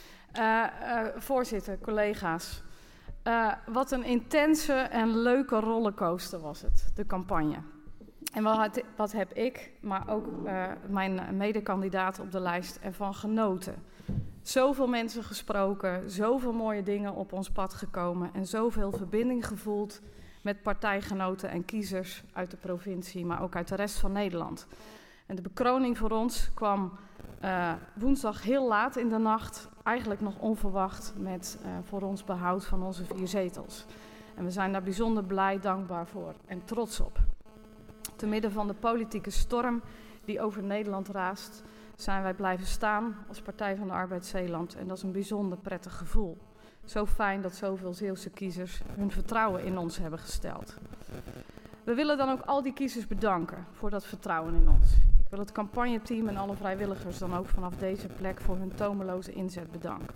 G: Voorzitter, collega's. Wat een intense en leuke rollercoaster was het, de campagne. En wat heb ik, maar ook mijn medekandidaat op de lijst ervan genoten. Zoveel mensen gesproken, zoveel mooie dingen op ons pad gekomen en zoveel verbinding gevoeld met partijgenoten en kiezers uit de provincie, maar ook uit de rest van Nederland. En de bekroning voor ons kwam woensdag heel laat in de nacht, eigenlijk nog onverwacht, met voor ons behoud van onze 4 zetels. En we zijn daar bijzonder blij, dankbaar voor en trots op. Te midden van de politieke storm die over Nederland raast, zijn wij blijven staan als Partij van de Arbeid Zeeland. En dat is een bijzonder prettig gevoel. Zo fijn dat zoveel Zeeuwse kiezers hun vertrouwen in ons hebben gesteld. We willen dan ook al die kiezers bedanken voor dat vertrouwen in ons. Ik wil het campagneteam en alle vrijwilligers dan ook vanaf deze plek voor hun tomeloze inzet bedanken.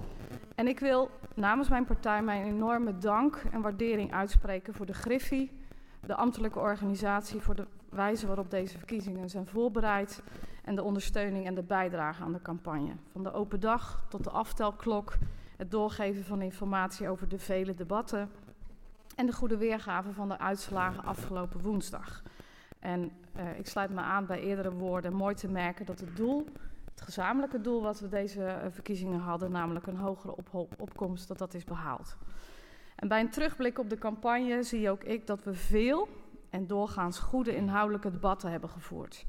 G: En ik wil namens mijn partij mijn enorme dank en waardering uitspreken voor de Griffie, de ambtelijke organisatie, voor de wijze waarop deze verkiezingen zijn voorbereid en de ondersteuning en de bijdrage aan de campagne. Van de open dag tot de aftelklok, het doorgeven van informatie over de vele debatten en de goede weergave van de uitslagen afgelopen woensdag. En ik sluit me aan bij eerdere woorden. Mooi te merken dat het gezamenlijke doel wat we deze verkiezingen hadden, namelijk een hogere opkomst, dat is behaald. En bij een terugblik op de campagne zie ook ik dat we veel en doorgaans goede inhoudelijke debatten hebben gevoerd.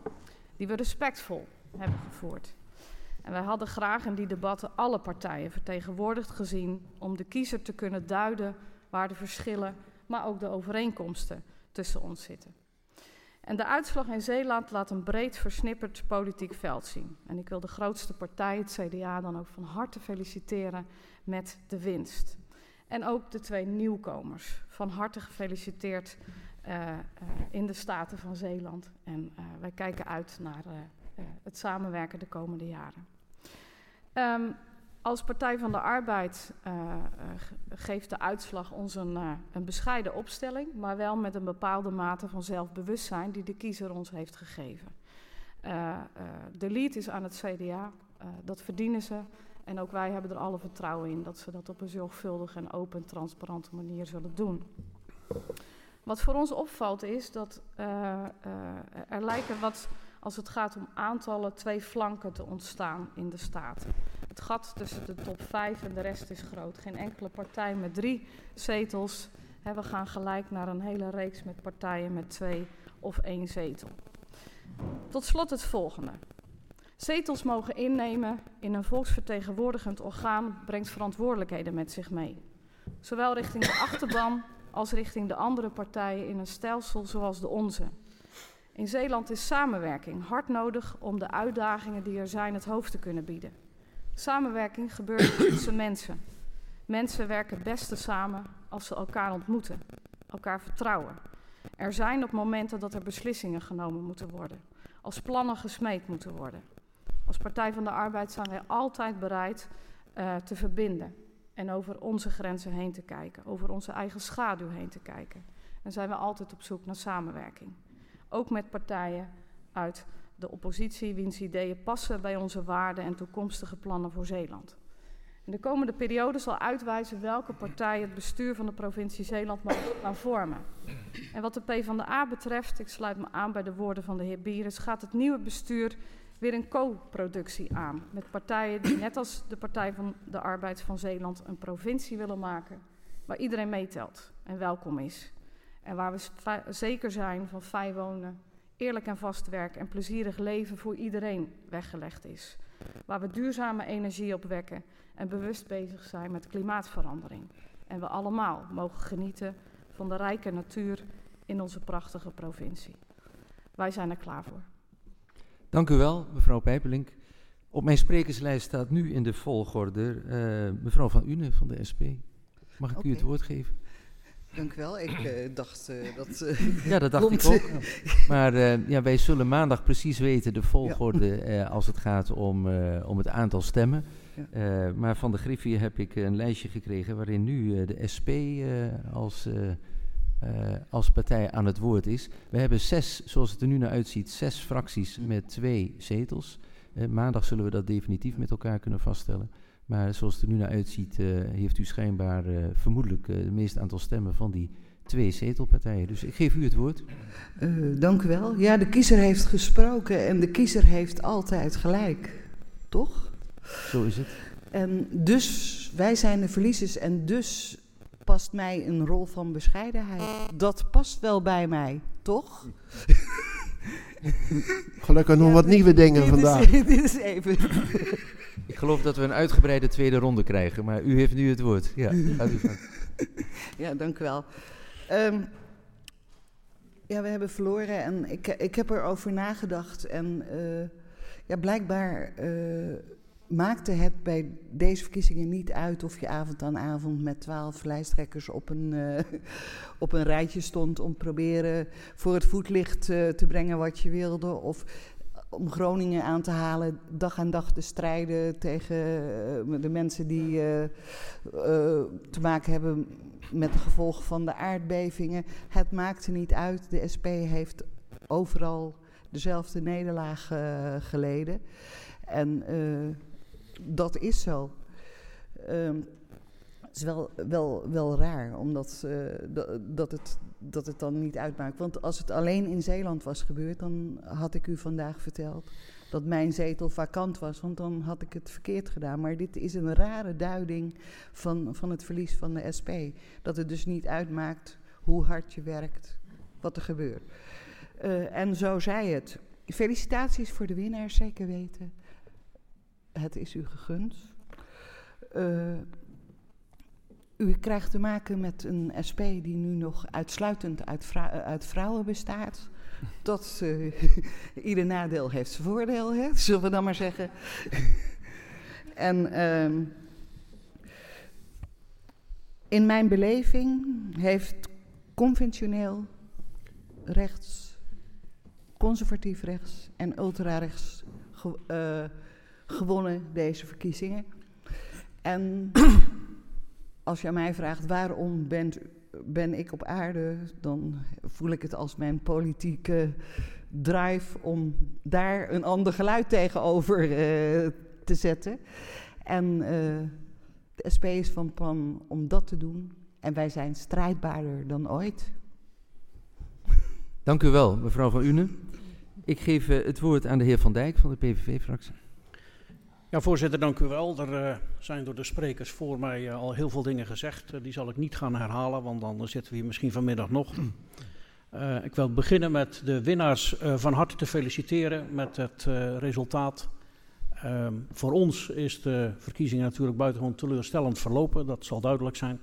G: Die we respectvol hebben gevoerd. En wij hadden graag in die debatten alle partijen vertegenwoordigd gezien om de kiezer te kunnen duiden waar de verschillen, maar ook de overeenkomsten tussen ons zitten. En de uitslag in Zeeland laat een breed versnipperd politiek veld zien. En ik wil de grootste partij, het CDA, dan ook van harte feliciteren met de winst. En ook de 2 nieuwkomers. Van harte gefeliciteerd in de Staten van Zeeland. En wij kijken uit naar het samenwerken de komende jaren. Als Partij van de Arbeid geeft de uitslag ons een bescheiden opstelling, maar wel met een bepaalde mate van zelfbewustzijn die de kiezer ons heeft gegeven. De lead is aan het CDA, dat verdienen ze. En ook wij hebben er alle vertrouwen in dat ze dat op een zorgvuldige en open en transparante manier zullen doen. Wat voor ons opvalt is dat er lijken als het gaat om aantallen 2 flanken te ontstaan in de Staten. Het gat tussen de top 5 en de rest is groot. Geen enkele partij met 3 zetels. We gaan gelijk naar een hele reeks met partijen met 2 of 1 zetel. Tot slot het volgende. Zetels mogen innemen in een volksvertegenwoordigend orgaan brengt verantwoordelijkheden met zich mee. Zowel richting de achterban als richting de andere partijen in een stelsel zoals de onze. In Zeeland is samenwerking hard nodig om de uitdagingen die er zijn het hoofd te kunnen bieden. Samenwerking gebeurt tussen mensen. Mensen werken het beste samen als ze elkaar ontmoeten, elkaar vertrouwen. Er zijn op momenten dat er beslissingen genomen moeten worden, als plannen gesmeed moeten worden. Als Partij van de Arbeid zijn wij altijd bereid te verbinden en over onze grenzen heen te kijken, over onze eigen schaduw heen te kijken. En zijn we altijd op zoek naar samenwerking. Ook met partijen uit de oppositie, wiens ideeën passen bij onze waarden en toekomstige plannen voor Zeeland. In de komende periode zal uitwijzen welke partij het bestuur van de provincie Zeeland mag gaan vormen. En wat de PvdA betreft, ik sluit me aan bij de woorden van de heer Bieres, gaat het nieuwe bestuur weer een co-productie aan. Met partijen die net als de Partij van de Arbeid van Zeeland een provincie willen maken, waar iedereen meetelt en welkom is. En waar we zeker zijn van fijn wonen, eerlijk en vast werk en plezierig leven voor iedereen weggelegd is. Waar we duurzame energie opwekken en bewust bezig zijn met klimaatverandering. En we allemaal mogen genieten van de rijke natuur in onze prachtige provincie. Wij zijn er klaar voor.
B: Dank u wel, mevrouw Pijperlink. Op mijn sprekerslijst staat nu in de volgorde mevrouw Van Une van de SP. Mag ik u het woord geven?
H: Dank u wel. Ik dacht dat...
B: Ja, dat dacht ik ook. Maar wij zullen maandag precies weten de volgorde als het gaat om het aantal stemmen. Ja. Maar van de Griffier heb ik een lijstje gekregen waarin nu de SP als partij aan het woord is. We hebben 6, zoals het er nu naar uitziet, 6 fracties met 2 zetels. Maandag zullen we dat definitief met elkaar kunnen vaststellen. Maar zoals het er nu naar uitziet, heeft u schijnbaar vermoedelijk het meeste aantal stemmen van die 2 zetelpartijen. Dus ik geef u het woord.
H: Dank u wel. Ja, de kiezer heeft gesproken en de kiezer heeft altijd gelijk. Toch?
B: Zo is het.
H: En dus, wij zijn de verliezers en dus past mij een rol van bescheidenheid. Dat past wel bij mij, toch?
F: Gelukkig nog wat nieuwe dingen vandaag.
H: Dit is even...
B: Ik geloof dat we een uitgebreide tweede ronde krijgen, maar u heeft nu het woord. Ja, gaat u van.
H: Ja, dank u wel. Ja, we hebben verloren en ik heb erover nagedacht. En blijkbaar maakte het bij deze verkiezingen niet uit of je avond aan avond met 12 lijsttrekkers op een rijtje stond om proberen voor het voetlicht te brengen wat je wilde. Of om Groningen aan te halen, dag aan dag te strijden tegen de mensen die te maken hebben met de gevolgen van de aardbevingen. Het maakte niet uit. De SP heeft overal dezelfde nederlaag geleden. En dat is zo. Het is wel raar, omdat dat het dan niet uitmaakt. Want als het alleen in Zeeland was gebeurd, dan had ik u vandaag verteld dat mijn zetel vakant was, want dan had ik het verkeerd gedaan. Maar dit is een rare duiding van het verlies van de SP. Dat het dus niet uitmaakt hoe hard je werkt, wat er gebeurt. En zo zei het. Felicitaties voor de winnaars, zeker weten. Het is u gegund. U krijgt te maken met een SP die nu nog uitsluitend uit vrouwen bestaat. Dat ieder nadeel heeft zijn voordeel, hè? Zullen we dan maar zeggen. En in mijn beleving heeft conventioneel rechts, conservatief rechts en ultra-rechts gewonnen deze verkiezingen. En als je aan mij vraagt waarom ben ik op aarde, dan voel ik het als mijn politieke drive om daar een ander geluid tegenover te zetten. En de SP is van plan om dat te doen. En wij zijn strijdbaarder dan ooit.
B: Dank u wel, mevrouw Van Unen. Ik geef het woord aan de heer Van Dijk van de PVV-fractie.
I: Ja, voorzitter, dank u wel. Er zijn door de sprekers voor mij al heel veel dingen gezegd. Die zal ik niet gaan herhalen, want dan zitten we hier misschien vanmiddag nog. Ik wil beginnen met de winnaars van harte te feliciteren met het resultaat. Voor ons is de verkiezing natuurlijk buitengewoon teleurstellend verlopen, dat zal duidelijk zijn.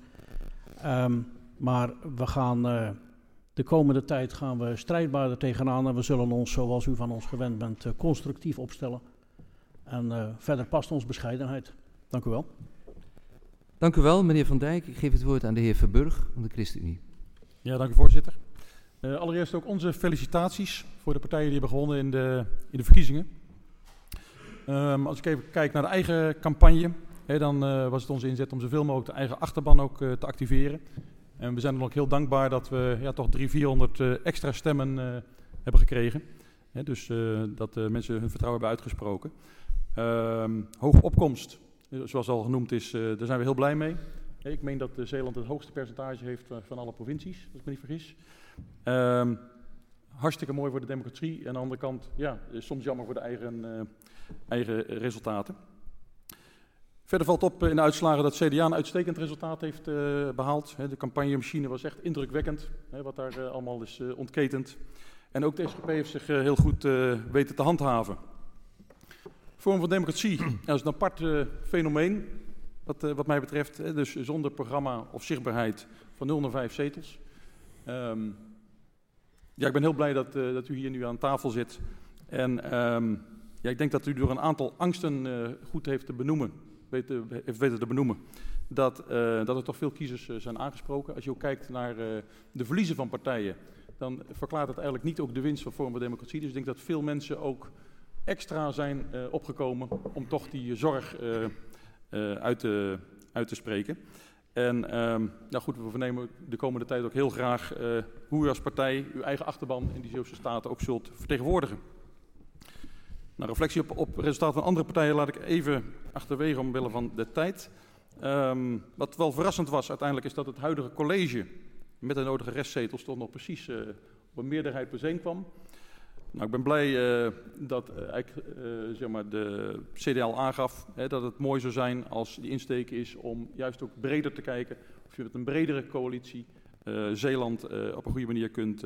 I: Maar we gaan de komende tijd gaan we strijdbaarder tegenaan en we zullen ons, zoals u van ons gewend bent, constructief opstellen. En verder past ons bescheidenheid. Dank u wel.
B: Dank u wel, meneer Van Dijk. Ik geef het woord aan de heer Verburg van de ChristenUnie.
J: Ja, dank u voorzitter. Allereerst ook onze felicitaties voor de partijen die hebben gewonnen in de verkiezingen. Als ik even kijk naar de eigen campagne, dan was het onze inzet om zoveel mogelijk de eigen achterban ook te activeren. En we zijn dan ook heel dankbaar dat we toch 300-400 extra stemmen hebben gekregen. Dus dat mensen hun vertrouwen hebben uitgesproken. Hoge opkomst, zoals al genoemd is, daar zijn we heel blij mee. Ik meen dat Zeeland het hoogste percentage heeft van alle provincies, als ik me niet vergis. Hartstikke mooi voor de democratie. En aan de andere kant, soms jammer voor de eigen resultaten. Verder valt op in de uitslagen dat CDA een uitstekend resultaat heeft behaald. De campagnemachine was echt indrukwekkend, wat daar allemaal is ontketend. En ook de SGP heeft zich heel goed weten te handhaven. Vorm van democratie is een apart fenomeen, wat mij betreft. Dus zonder programma of zichtbaarheid van 0 naar 5 zetels. Ik ben heel blij dat u hier nu aan tafel zit. En ik denk dat u door een aantal angsten goed heeft te benoemen. heeft weten te benoemen, dat er toch veel kiezers zijn aangesproken. Als je ook kijkt naar de verliezen van partijen, dan verklaart het eigenlijk niet ook de winst van Forum voor Democratie. Dus ik denk dat veel mensen ook extra zijn opgekomen om toch die zorg uit te spreken. En nou goed, we vernemen de komende tijd ook heel graag hoe u als partij uw eigen achterban in die Zeeuwse Staten ook zult vertegenwoordigen. Nou, reflectie op resultaten van andere partijen laat ik even achterwege omwille van de tijd. Wat wel verrassend was uiteindelijk is dat het huidige college met de nodige restzetels toch nog precies op een meerderheid bijeenkwam. Nou, ik ben blij dat zeg maar de CDL aangaf dat het mooi zou zijn als die insteek is om juist ook breder te kijken of je met een bredere coalitie Zeeland op een goede manier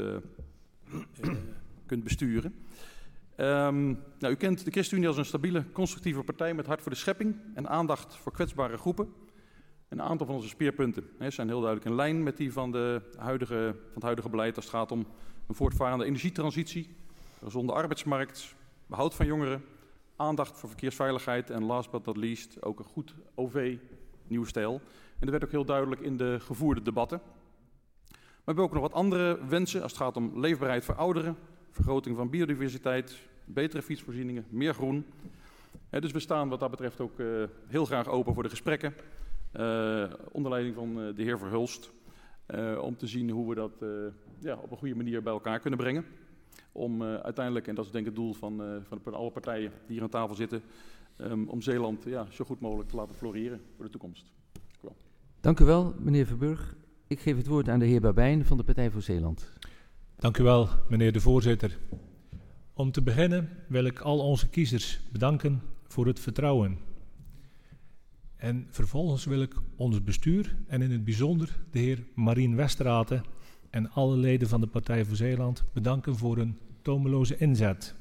J: kunt besturen. Nou, u kent de ChristenUnie als een stabiele, constructieve partij met hart voor de schepping en aandacht voor kwetsbare groepen. Een aantal van onze speerpunten zijn heel duidelijk in lijn met die van het huidige beleid als het gaat om een voortvarende energietransitie, een gezonde arbeidsmarkt, behoud van jongeren, aandacht voor verkeersveiligheid en last but not least ook een goed OV, nieuwe stijl. En dat werd ook heel duidelijk in de gevoerde debatten. Maar we hebben ook nog wat andere wensen als het gaat om leefbaarheid voor ouderen, vergroting van biodiversiteit, betere fietsvoorzieningen, meer groen. Dus we staan wat dat betreft ook heel graag open voor de gesprekken, onder leiding van de heer Verhulst, om te zien hoe we dat op een goede manier bij elkaar kunnen brengen. Om uiteindelijk, en dat is denk ik het doel van alle partijen die hier aan tafel zitten, om Zeeland zo goed mogelijk te laten floreren voor de toekomst. Dank u wel.
B: Dank u wel, meneer Verburg. Ik geef het woord aan de heer Babijn van de Partij voor Zeeland.
A: Dank u wel, meneer de voorzitter. Om te beginnen wil ik al onze kiezers bedanken voor het vertrouwen. En vervolgens wil ik ons bestuur en in het bijzonder de heer Marien Westerate en alle leden van de Partij voor Zeeland bedanken voor een tomeloze inzet.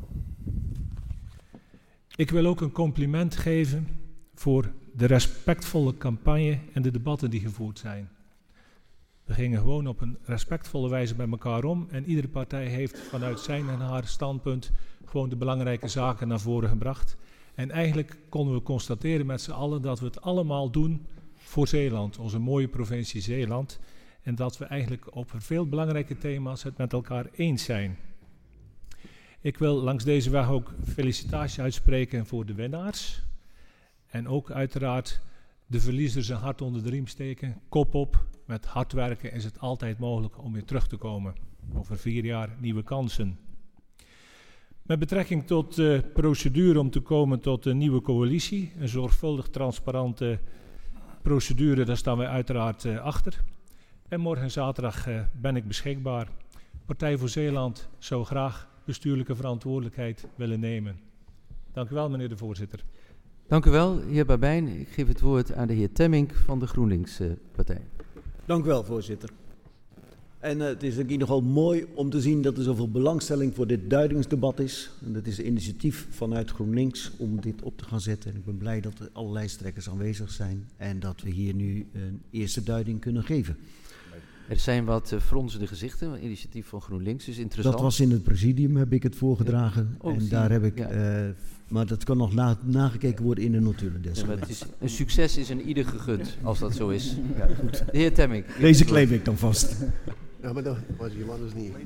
A: Ik wil ook een compliment geven voor de respectvolle campagne en de debatten die gevoerd zijn. We gingen gewoon op een respectvolle wijze met elkaar om en iedere partij heeft vanuit zijn en haar standpunt gewoon de belangrijke zaken naar voren gebracht. En eigenlijk konden we constateren met z'n allen dat we het allemaal doen voor Zeeland, onze mooie provincie Zeeland. En dat we eigenlijk op veel belangrijke thema's het met elkaar eens zijn. Ik wil langs deze weg ook felicitaties uitspreken voor de winnaars. En ook uiteraard de verliezers een hart onder de riem steken. Kop op, met hard werken is het altijd mogelijk om weer terug te komen. Over 4 jaar nieuwe kansen. Met betrekking tot de procedure om te komen tot een nieuwe coalitie, een zorgvuldig transparante procedure, daar staan wij uiteraard achter. En morgen zaterdag ben ik beschikbaar. Partij voor Zeeland zou graag bestuurlijke verantwoordelijkheid willen nemen. Dank u wel, meneer de voorzitter.
B: Dank u wel, heer Babijn. Ik geef het woord aan de heer Temmink van de GroenLinks-partij.
K: Dank u wel, voorzitter. En het is denk ik nogal mooi om te zien dat er zoveel belangstelling voor dit duidingsdebat is. En dat is een initiatief vanuit GroenLinks om dit op te gaan zetten. En ik ben blij dat er alle lijsttrekkers aanwezig zijn en dat we hier nu een eerste duiding kunnen geven.
B: Er zijn wat fronsende gezichten, een initiatief van GroenLinks, is interessant.
K: Dat was in het presidium, heb ik het voorgedragen.
B: Ja.
K: En daar heb ik, maar dat kan nog nagekeken worden in de notulen.
B: Een succes is een ieder gegund, als dat zo is. Ja, goed. De heer Temmink.
K: Deze claim ik dan vast.
F: Ja, maar dat was iemand dus niet.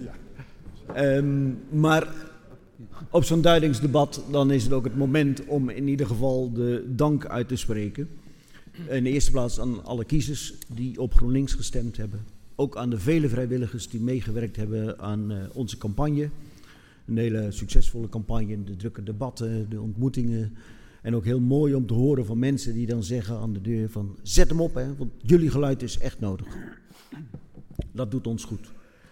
K: Maar op zo'n duidingsdebat, dan is het ook het moment om in ieder geval de dank uit te spreken. In de eerste plaats aan alle kiezers die op GroenLinks gestemd hebben. Ook aan de vele vrijwilligers die meegewerkt hebben aan onze campagne. Een hele succesvolle campagne, de drukke debatten, de ontmoetingen. En ook heel mooi om te horen van mensen die dan zeggen aan de deur van zet hem op, hè, want jullie geluid is echt nodig. Dat doet ons goed.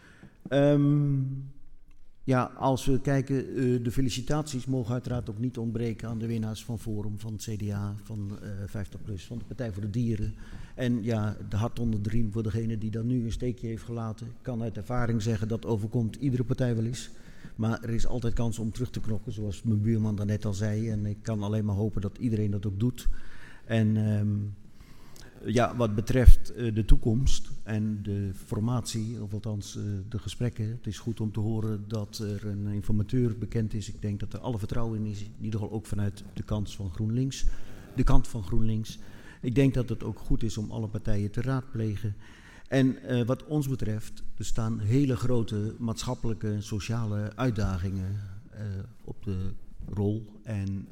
K: Als we kijken, de felicitaties mogen uiteraard ook niet ontbreken aan de winnaars van Forum, van het CDA, van 50PLUS, van de Partij voor de Dieren. En ja, de hart onder de riem voor degene die dan nu een steekje heeft gelaten. Ik kan uit ervaring zeggen dat overkomt iedere partij wel eens. Maar er is altijd kans om terug te knokken, zoals mijn buurman daarnet al zei. En ik kan alleen maar hopen dat iedereen dat ook doet. En wat betreft de toekomst en de formatie, of althans de gesprekken. Het is goed om te horen dat er een informateur bekend is. Ik denk dat er alle vertrouwen in is, in ieder geval ook vanuit de kant van GroenLinks. de kant van GroenLinks. Ik denk dat het ook goed is om alle partijen te raadplegen. En wat ons betreft, er staan hele grote maatschappelijke, sociale uitdagingen op de rol. En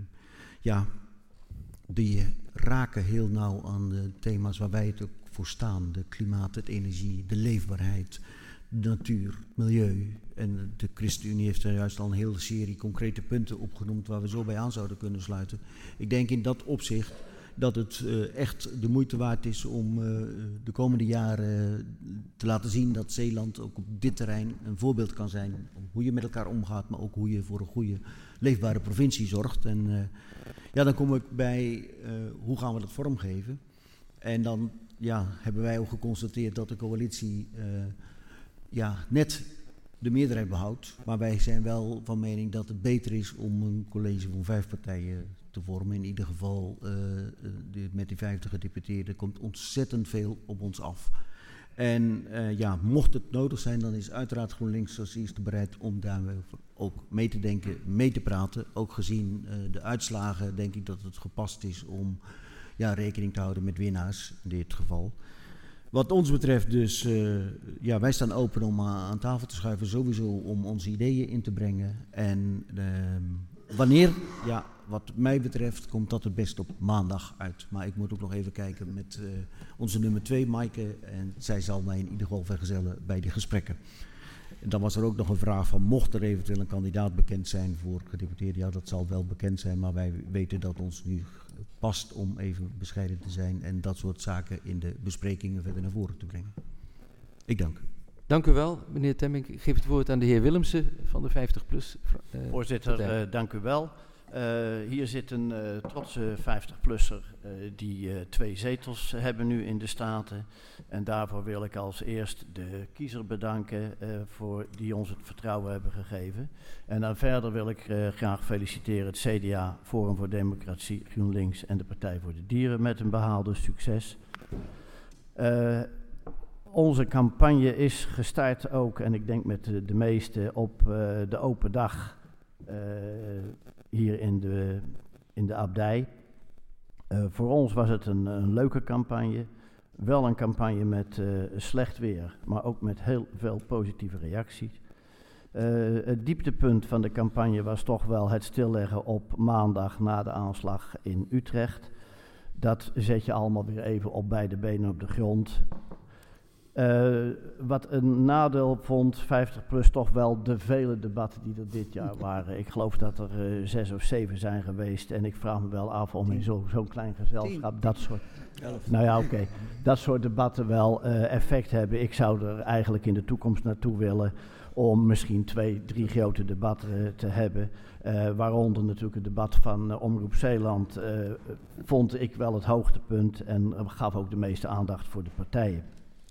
K: die raken heel nauw aan de thema's waar wij het ook voor staan. De klimaat, het energie, de leefbaarheid, de natuur, milieu. En de ChristenUnie heeft er juist al een hele serie concrete punten opgenoemd waar we zo bij aan zouden kunnen sluiten. Ik denk in dat opzicht dat het echt de moeite waard is om de komende jaren te laten zien dat Zeeland ook op dit terrein een voorbeeld kan zijn. Om hoe je met elkaar omgaat, maar ook hoe je voor een goede leefbare provincie zorgt. En dan kom ik bij hoe gaan we dat vormgeven. En dan hebben wij ook geconstateerd dat de coalitie net de meerderheid behoudt. Maar wij zijn wel van mening dat het beter is om een college van 5 partijen te vormen. In ieder geval met die 50 gedeputeerden komt ontzettend veel op ons af. En mocht het nodig zijn, dan is uiteraard GroenLinks als eerste bereid om daar ook mee te denken, mee te praten. Ook gezien de uitslagen denk ik dat het gepast is om rekening te houden met winnaars in dit geval. Wat ons betreft dus, wij staan open om aan tafel te schuiven, sowieso om onze ideeën in te brengen. En wanneer, wat mij betreft, komt dat het best op maandag uit. Maar ik moet ook nog even kijken met onze nummer 2, Maaike. En zij zal mij in ieder geval vergezellen bij die gesprekken. En dan was er ook nog een vraag van, mocht er eventueel een kandidaat bekend zijn voor gedeputeerden? Ja, dat zal wel bekend zijn, maar wij weten dat ons nu past om even bescheiden te zijn en dat soort zaken in de besprekingen verder naar voren te brengen. Ik dank.
B: Dank u wel, meneer Temmink. Ik geef het woord aan de heer Willemsen van de 50PLUS.
L: Voorzitter, dank u wel. Hier zit een trotse 50-plusser die 2 zetels hebben nu in de Staten. En daarvoor wil ik als eerst de kiezer bedanken voor die ons het vertrouwen hebben gegeven. En dan verder wil ik graag feliciteren het CDA, Forum voor Democratie, GroenLinks en de Partij voor de Dieren met een behaalde succes. Onze campagne is gestart ook, en ik denk met de meeste, op de open dag hier in de abdij. Voor ons was het een leuke campagne. Wel een campagne met slecht weer, maar ook met heel veel positieve reacties. Het dieptepunt van de campagne was toch wel het stilleggen op maandag na de aanslag in Utrecht. Dat zet je allemaal weer even op beide benen op de grond. Wat een nadeel vond 50PLUS toch wel de vele debatten die er dit jaar waren. Ik geloof dat er 6 of 7 zijn geweest en ik vraag me wel af om in zo'n klein gezelschap dat soort... 11. Dat soort debatten wel effect hebben. Ik zou er eigenlijk in de toekomst naartoe willen om misschien 2, 3 grote debatten te hebben. Waaronder natuurlijk het debat van Omroep Zeeland vond ik wel het hoogtepunt en gaf ook de meeste aandacht voor de partijen.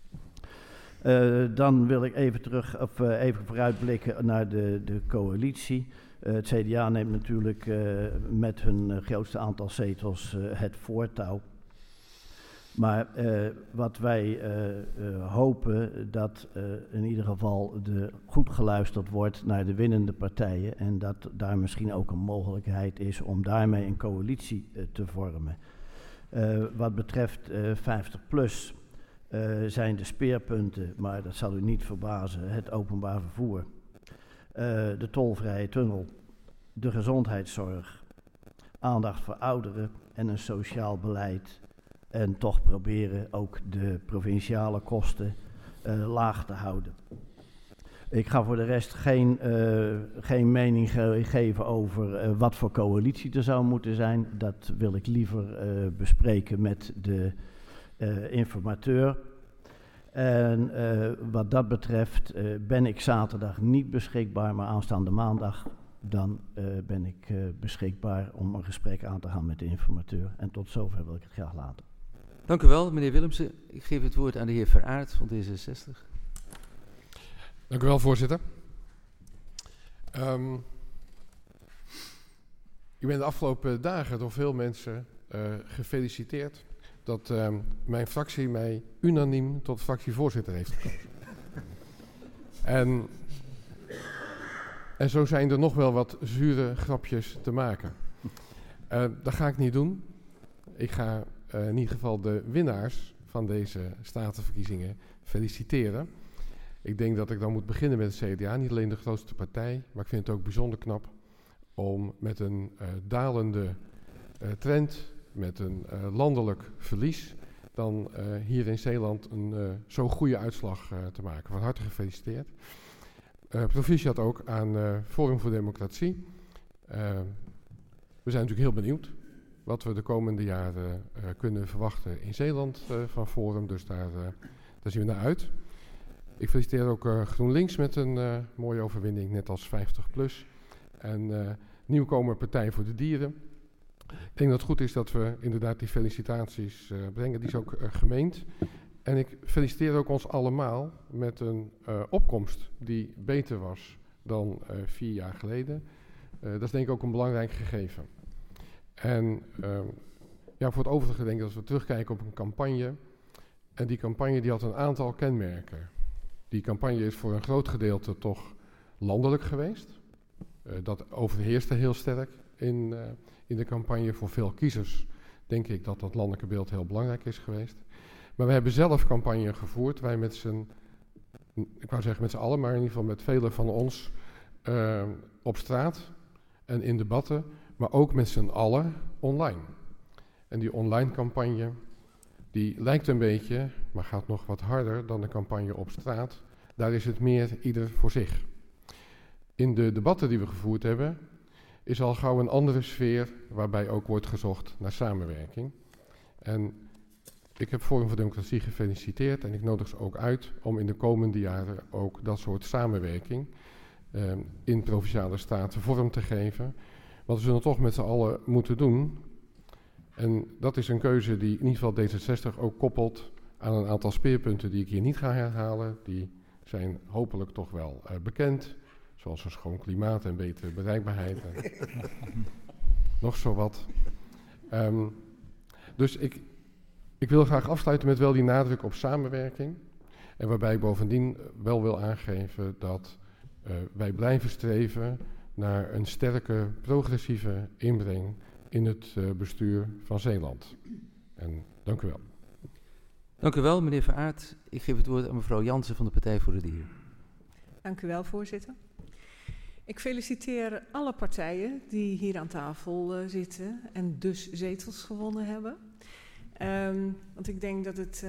L: Dan wil ik even vooruitblikken naar de coalitie. Het CDA neemt natuurlijk met hun grootste aantal zetels het voortouw. Maar wat wij hopen dat in ieder geval goed geluisterd wordt naar de winnende partijen en dat daar misschien ook een mogelijkheid is om daarmee een coalitie te vormen. Wat betreft 50PLUS zijn de speerpunten, maar dat zal u niet verbazen, het openbaar vervoer, de tolvrije tunnel, de gezondheidszorg, aandacht voor ouderen en een sociaal beleid. En toch proberen ook de provinciale kosten laag te houden. Ik ga voor de rest geen mening geven over wat voor coalitie er zou moeten zijn. Dat wil ik liever bespreken met de informateur. En wat dat betreft ben ik zaterdag niet beschikbaar, maar aanstaande maandag dan ben ik beschikbaar om een gesprek aan te gaan met de informateur. En tot zover wil ik het graag laten.
B: Dank u wel, meneer Willemsen. Ik geef het woord aan de heer Veraert van D66.
M: Dank u wel, voorzitter. Ik ben de afgelopen dagen door veel mensen gefeliciteerd dat mijn fractie mij unaniem tot fractievoorzitter heeft gekozen. En zo zijn er nog wel wat zure grapjes te maken. Dat ga ik niet doen. ik ga in ieder geval de winnaars van deze statenverkiezingen feliciteren. Ik denk dat ik dan moet beginnen met het CDA, niet alleen de grootste partij, maar ik vind het ook bijzonder knap om met een dalende trend, met een landelijk verlies, dan hier in Zeeland een zo goede uitslag te maken. Van harte gefeliciteerd. Proficiat ook aan Forum voor Democratie. We zijn natuurlijk heel benieuwd wat we de komende jaren kunnen verwachten in Zeeland van Forum, dus daar zien we naar uit. Ik feliciteer ook GroenLinks met een mooie overwinning, net als 50PLUS. En nieuwkomer Partij voor de Dieren. Ik denk dat het goed is dat we inderdaad die felicitaties brengen. Die is ook gemeend. En ik feliciteer ook ons allemaal met een opkomst die beter was dan 4 jaar geleden. Dat is denk ik ook een belangrijk gegeven. En voor het overige denk ik dat we terugkijken op een campagne. En die campagne die had een aantal kenmerken. Die campagne is voor een groot gedeelte toch landelijk geweest. Dat overheerste heel sterk in de campagne. Voor veel kiezers denk ik dat dat landelijke beeld heel belangrijk is geweest. Maar we hebben zelf campagne gevoerd. Wij met z'n allen, maar in ieder geval met velen van ons op straat en in debatten. Maar ook met z'n allen online. En die online campagne, die lijkt een beetje, maar gaat nog wat harder dan de campagne op straat. Daar is het meer ieder voor zich. In de debatten die we gevoerd hebben, is al gauw een andere sfeer waarbij ook wordt gezocht naar samenwerking. En ik heb Forum voor Democratie gefeliciteerd en ik nodig ze ook uit om in de komende jaren ook dat soort samenwerking in Provinciale Staten vorm te geven. Want we zullen toch met z'n allen moeten doen. En dat is een keuze die in ieder geval D66 ook koppelt aan een aantal speerpunten die ik hier niet ga herhalen. Die zijn hopelijk toch wel bekend. Zoals een schoon klimaat en betere bereikbaarheid. En nog zo wat. Dus ik wil graag afsluiten met wel die nadruk op samenwerking. En waarbij ik bovendien wel wil aangeven dat wij blijven streven naar een sterke progressieve inbreng in het bestuur van Zeeland. En dank u wel.
B: Dank u wel, meneer Van Aert. Ik geef het woord aan mevrouw Jansen van de Partij voor de Dieren.
N: Dank u wel, voorzitter. Ik feliciteer alle partijen die hier aan tafel zitten en dus zetels gewonnen hebben. Want ik denk dat het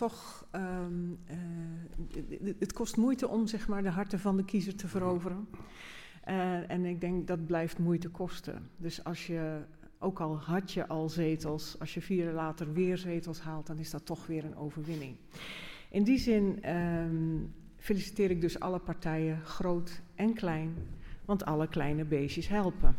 N: het kost moeite om zeg maar de harten van de kiezer te veroveren. En ik denk dat blijft moeite kosten. Dus ook al had je al zetels, als je 4 jaar later weer zetels haalt, dan is dat toch weer een overwinning. In die zin feliciteer ik dus alle partijen, groot en klein, want alle kleine beestjes helpen.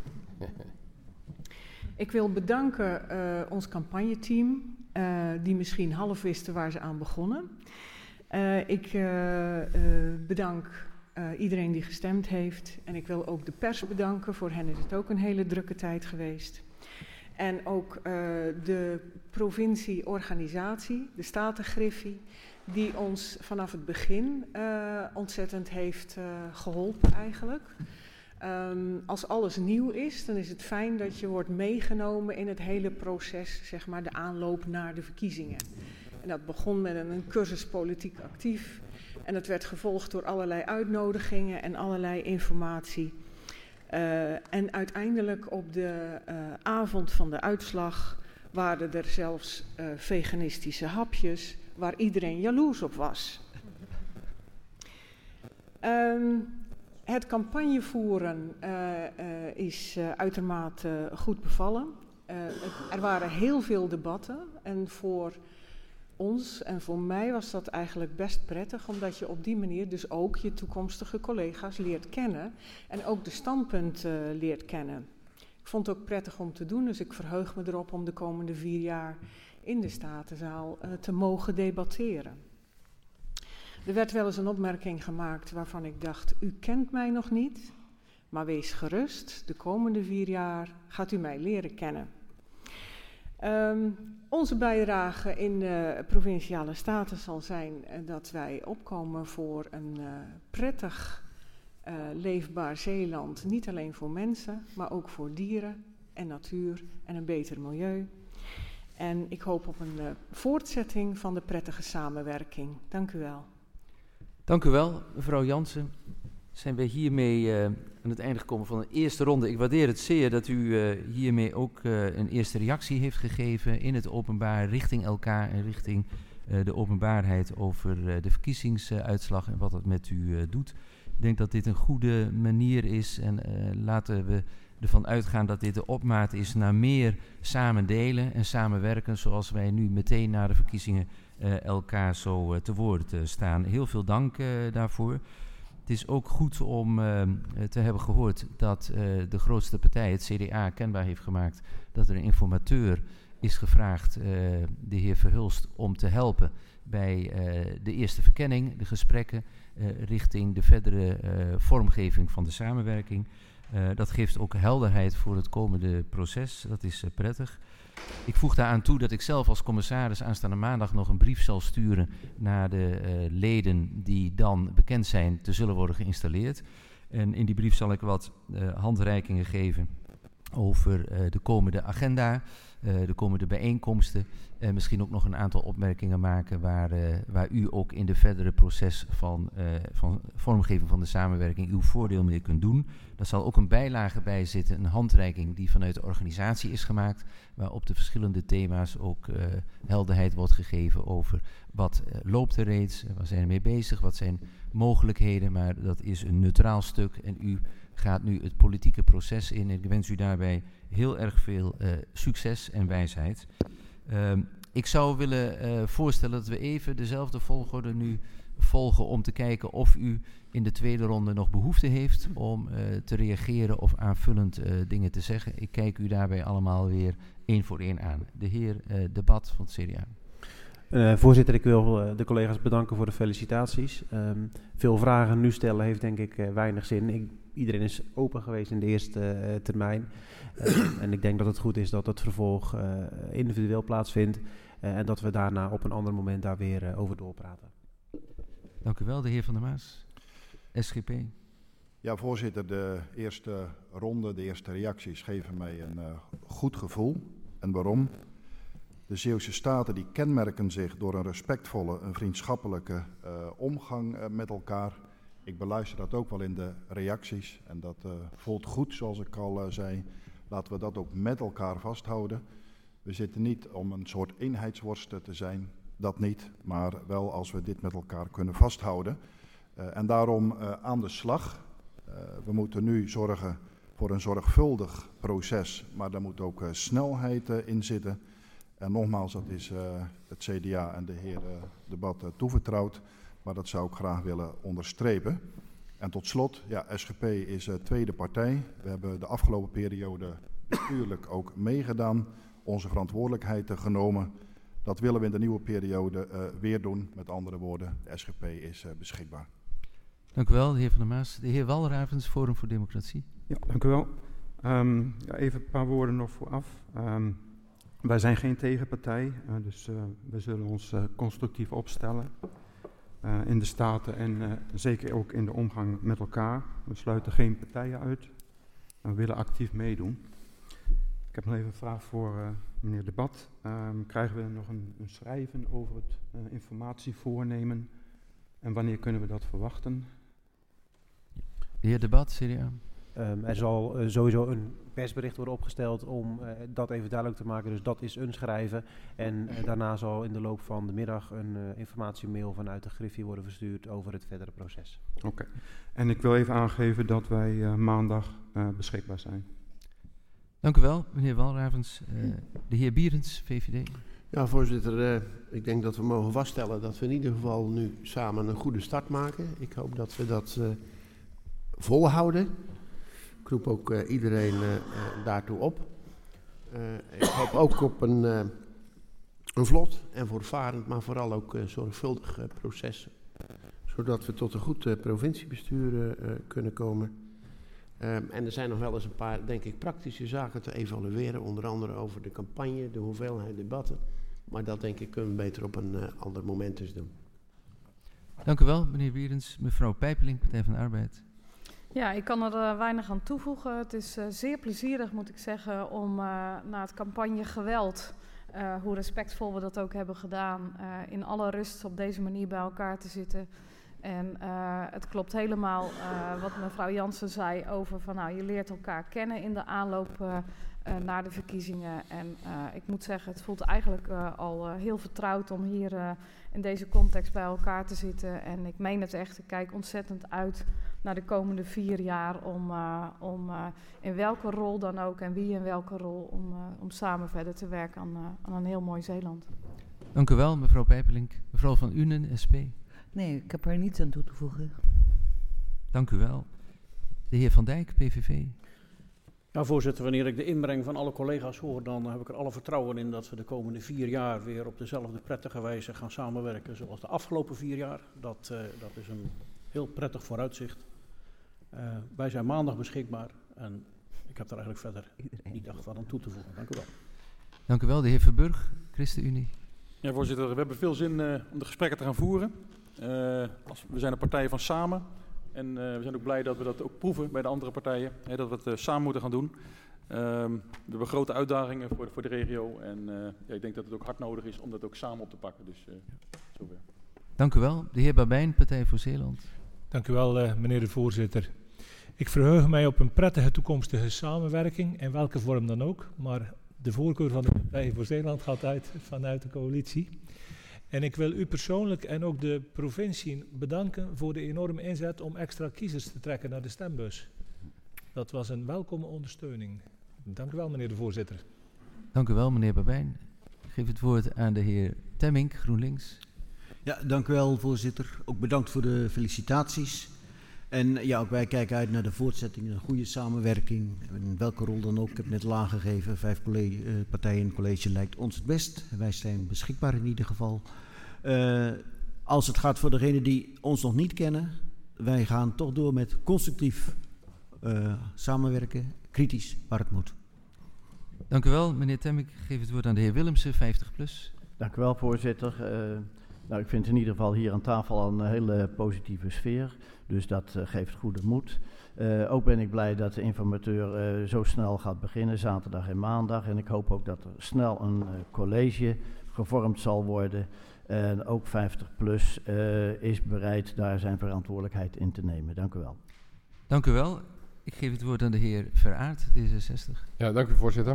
N: Ik wil bedanken ons campagneteam, die misschien half wisten waar ze aan begonnen. Ik bedank iedereen die gestemd heeft. En ik wil ook de pers bedanken. Voor hen is het ook een hele drukke tijd geweest. En ook de provincieorganisatie, de Statengriffie, die ons vanaf het begin ontzettend heeft geholpen eigenlijk. Als alles nieuw is, dan is het fijn dat je wordt meegenomen in het hele proces, zeg maar de aanloop naar de verkiezingen. En dat begon met een cursus politiek actief. En dat werd gevolgd door allerlei uitnodigingen en allerlei informatie. En uiteindelijk op de avond van de uitslag waren er zelfs veganistische hapjes waar iedereen jaloers op was. Het campagnevoeren is uitermate goed bevallen. Er waren heel veel debatten en voor ons en voor mij was dat eigenlijk best prettig, omdat je op die manier dus ook je toekomstige collega's leert kennen en ook de standpunten leert kennen. Ik vond het ook prettig om te doen, dus ik verheug me erop om de komende 4 jaar in de Statenzaal te mogen debatteren. Er werd wel eens een opmerking gemaakt waarvan ik dacht, u kent mij nog niet, maar wees gerust, de komende 4 jaar gaat u mij leren kennen. Onze bijdrage in de Provinciale Staten zal zijn dat wij opkomen voor een prettig leefbaar Zeeland. Niet alleen voor mensen, maar ook voor dieren en natuur en een beter milieu. En ik hoop op een voortzetting van de prettige samenwerking. Dank u wel.
B: Dank u wel, mevrouw Jansen. Zijn we hiermee aan het einde gekomen van de eerste ronde. Ik waardeer het zeer dat u hiermee ook een eerste reactie heeft gegeven in het openbaar richting elkaar en richting de openbaarheid over de verkiezingsuitslag en wat het met u doet. Ik denk dat dit een goede manier is en laten we ervan uitgaan dat dit de opmaat is naar meer samen delen en samenwerken zoals wij nu meteen na de verkiezingen elkaar zo te woord staan. Heel veel dank daarvoor. Het is ook goed om te hebben gehoord dat de grootste partij, het CDA, kenbaar heeft gemaakt dat er een informateur is gevraagd, de heer Verhulst, om te helpen bij de eerste verkenning, de gesprekken richting de verdere vormgeving van de samenwerking. Dat geeft ook helderheid voor het komende proces, dat is prettig. Ik voeg daaraan toe dat ik zelf als commissaris aanstaande maandag nog een brief zal sturen naar de leden die dan bekend zijn te zullen worden geïnstalleerd. En in die brief zal ik wat handreikingen geven over de komende agenda, de komende bijeenkomsten en misschien ook nog een aantal opmerkingen maken waar u ook in de verdere proces van vormgeving van de samenwerking uw voordeel mee kunt doen. Daar zal ook een bijlage bij zitten, een handreiking die vanuit de organisatie is gemaakt, waar op de verschillende thema's ook helderheid wordt gegeven over wat loopt er reeds, waar zijn we mee bezig, wat zijn mogelijkheden, maar dat is een neutraal stuk en u gaat nu het politieke proces in. Ik wens u daarbij heel erg veel succes en wijsheid. Ik zou willen voorstellen dat we even dezelfde volgorde nu volgen om te kijken of u in de tweede ronde nog behoefte heeft om te reageren of aanvullend dingen te zeggen. Ik kijk u daarbij allemaal weer één voor één aan. De heer Debat van het CDA.
C: Voorzitter, ik wil de collega's bedanken voor de felicitaties. Veel vragen nu stellen heeft denk ik weinig zin. Iedereen is open geweest in de eerste termijn. En ik denk dat het goed is dat het vervolg individueel plaatsvindt. En dat we daarna op een ander moment daar weer over doorpraten.
B: Dank u wel, de heer Van der Maas, SGP.
D: Ja, voorzitter, de eerste ronde, de eerste reacties geven mij een goed gevoel. En waarom? De Zeeuwse Staten die kenmerken zich door een respectvolle, een vriendschappelijke omgang met elkaar. Ik beluister dat ook wel in de reacties en dat voelt goed, zoals ik al zei. Laten we dat ook met elkaar vasthouden. We zitten niet om een soort eenheidsworsten te zijn, dat niet, maar wel als we dit met elkaar kunnen vasthouden. En daarom aan de slag. We moeten nu zorgen voor een zorgvuldig proces, maar daar moet ook snelheid in zitten. En nogmaals, dat is het CDA en de heer Debat toevertrouwd, maar dat zou ik graag willen onderstrepen. En tot slot, ja, SGP is tweede partij. We hebben de afgelopen periode bestuurlijk ook meegedaan, onze verantwoordelijkheid genomen. Dat willen we in de nieuwe periode weer doen. Met andere woorden, de SGP is beschikbaar.
B: Dank u wel, de heer Van der Maas. De heer Walravens, Forum voor Democratie.
E: Ja, dank u wel. Even een paar woorden nog vooraf. Wij zijn geen tegenpartij, dus we zullen ons constructief opstellen in de Staten en zeker ook in de omgang met elkaar. We sluiten geen partijen uit en we willen actief meedoen. Ik heb nog even een vraag voor meneer Debat. Krijgen we nog een schrijven over het informatievoornemen en wanneer kunnen we dat verwachten?
B: De heer Debat, CDA.
C: Er zal sowieso een persbericht worden opgesteld om dat even duidelijk te maken. Dus dat is een schrijven. En daarna zal in de loop van de middag een informatiemail vanuit de Griffie worden verstuurd over het verdere proces.
E: Oké. En ik wil even aangeven dat wij maandag beschikbaar zijn.
B: Dank u wel, meneer Walravens. De heer Bierens, VVD.
F: Ja, voorzitter, ik denk dat we mogen vaststellen dat we in ieder geval nu samen een goede start maken. Ik hoop dat we dat volhouden. Ik roep ook iedereen daartoe op. Ik hoop ook op een vlot en voortvarend, maar vooral ook zorgvuldig proces. Zodat we tot een goed provinciebestuur kunnen komen. En er zijn nog wel eens een paar, denk ik, praktische zaken te evalueren. Onder andere over de campagne, de hoeveelheid debatten. Maar dat, denk ik, kunnen we beter op een ander moment eens doen.
B: Dank u wel, meneer Bierens. Mevrouw Pijpeling, Partij van de Arbeid.
G: Ja, ik kan er weinig aan toevoegen. Het is zeer plezierig, moet ik zeggen, om naar het campagne geweld hoe respectvol we dat ook hebben gedaan. In alle rust op deze manier bij elkaar te zitten. En het klopt helemaal wat mevrouw Jansen zei over van nou, je leert elkaar kennen in de aanloop naar de verkiezingen. En ik moet zeggen, het voelt eigenlijk al heel vertrouwd om hier in deze context bij elkaar te zitten. En ik meen het echt, ik kijk ontzettend uit naar de komende 4 jaar om in welke rol dan ook en wie in welke rol om samen verder te werken aan een heel mooi Zeeland.
B: Dank u wel, mevrouw Pijperlink. Mevrouw Van Unen, SP.
H: Nee, ik heb er niets aan toe te voegen.
B: Dank u wel. De heer Van Dijk, PVV.
I: Ja, voorzitter, wanneer ik de inbreng van alle collega's hoor, dan heb ik er alle vertrouwen in dat we de komende 4 jaar weer op dezelfde prettige wijze gaan samenwerken zoals de afgelopen 4 jaar. Dat is een heel prettig vooruitzicht. Wij zijn maandag beschikbaar en ik heb er eigenlijk verder niet echt wat aan toe te voegen. Dank u wel.
B: Dank u wel, de heer Verburg, ChristenUnie.
J: Ja, voorzitter, we hebben veel zin om de gesprekken te gaan voeren. We zijn een partij van samen. En we zijn ook blij dat we dat ook proeven bij de andere partijen. Hè, dat we het samen moeten gaan doen. We hebben grote uitdagingen voor de regio. En ik denk dat het ook hard nodig is om dat ook samen op te pakken. Dus zover.
B: Dank u wel. De heer Babijn, Partij voor Zeeland.
A: Dank u wel, meneer de voorzitter. Ik verheug mij op een prettige toekomstige samenwerking, in welke vorm dan ook. Maar de voorkeur van de Partij voor Zeeland gaat uit vanuit de coalitie. En ik wil u persoonlijk en ook de provincie bedanken voor de enorme inzet om extra kiezers te trekken naar de stembus. Dat was een welkome ondersteuning. Dank u wel, meneer de voorzitter.
B: Dank u wel, meneer Babijn. Ik geef het woord aan de heer Temmink, GroenLinks.
K: Ja, dank u wel, voorzitter. Ook bedankt voor de felicitaties. En ja, ook wij kijken uit naar de voortzetting, een goede samenwerking. In welke rol dan ook. Ik heb net al aangegeven, 5 partijen in het college lijkt ons het best. Wij zijn beschikbaar in ieder geval. Als het gaat voor degenen die ons nog niet kennen, wij gaan toch door met constructief samenwerken, kritisch waar het moet.
B: Dank u wel, meneer Temmink. Ik geef het woord aan de heer Willemsen, 50PLUS.
L: Dank u wel, voorzitter. Nou, ik vind in ieder geval hier aan tafel al een hele positieve sfeer. Dus dat geeft goede moed. Ook ben ik blij dat de informateur zo snel gaat beginnen, zaterdag en maandag. En ik hoop ook dat er snel een college gevormd zal worden. En ook 50PLUS is bereid daar zijn verantwoordelijkheid in te nemen. Dank u wel.
B: Dank u wel. Ik geef het woord aan de heer Veraert, D66.
M: Ja, dank u, voorzitter.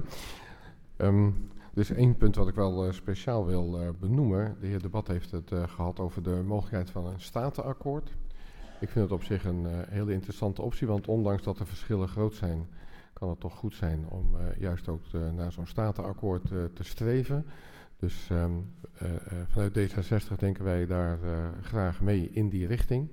M: Er is 1 punt wat ik wel speciaal wil benoemen. De heer Debat heeft het gehad over de mogelijkheid van een statenakkoord. Ik vind het op zich een hele interessante optie, want ondanks dat de verschillen groot zijn, kan het toch goed zijn om juist ook naar zo'n statenakkoord te streven. Dus vanuit D66 denken wij daar graag mee in die richting.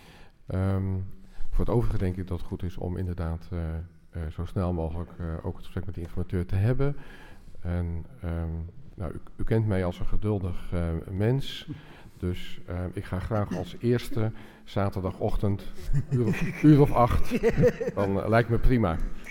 M: Voor het overige denk ik dat het goed is om inderdaad zo snel mogelijk ook het gesprek met de informateur te hebben. En u kent mij als een geduldig mens, dus ik ga graag als eerste zaterdagochtend, uur of 8, dan lijkt me prima.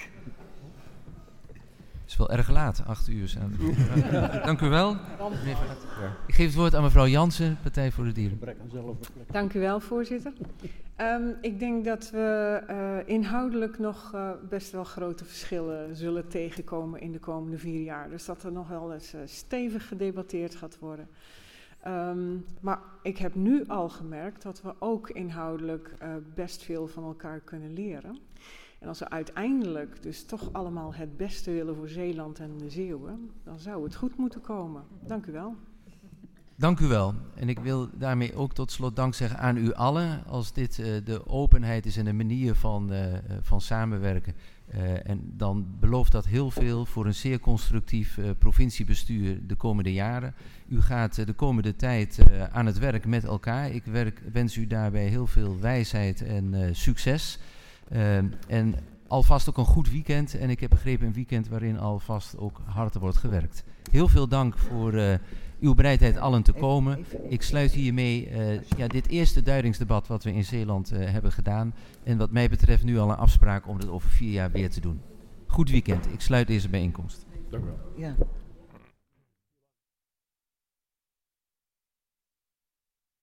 B: Het is wel erg laat, 8 uur. Dank u wel. Ik geef het woord aan mevrouw Jansen, Partij voor de Dieren.
N: Dank u wel, voorzitter. Ik denk dat we inhoudelijk nog best wel grote verschillen zullen tegenkomen in de komende 4 jaar. Dus dat er nog wel eens stevig gedebatteerd gaat worden. Maar ik heb nu al gemerkt dat we ook inhoudelijk best veel van elkaar kunnen leren. En als we uiteindelijk dus toch allemaal het beste willen voor Zeeland en de Zeeuwen, dan zou het goed moeten komen. Dank u wel.
B: Dank u wel. En ik wil daarmee ook tot slot dank zeggen aan u allen. Als dit de openheid is en de manier van samenwerken. En dan belooft dat heel veel voor een zeer constructief provinciebestuur de komende jaren. U gaat de komende tijd aan het werk met elkaar. Ik wens u daarbij heel veel wijsheid en succes. En alvast ook een goed weekend. En ik heb begrepen een weekend waarin alvast ook hard wordt gewerkt. Heel veel dank voor uw bereidheid allen te komen. Ik sluit hiermee dit eerste duidingsdebat wat we in Zeeland hebben gedaan. En wat mij betreft nu al een afspraak om het over 4 jaar weer te doen. Goed weekend. Ik sluit deze bijeenkomst.
M: Dank u wel.
H: Ja.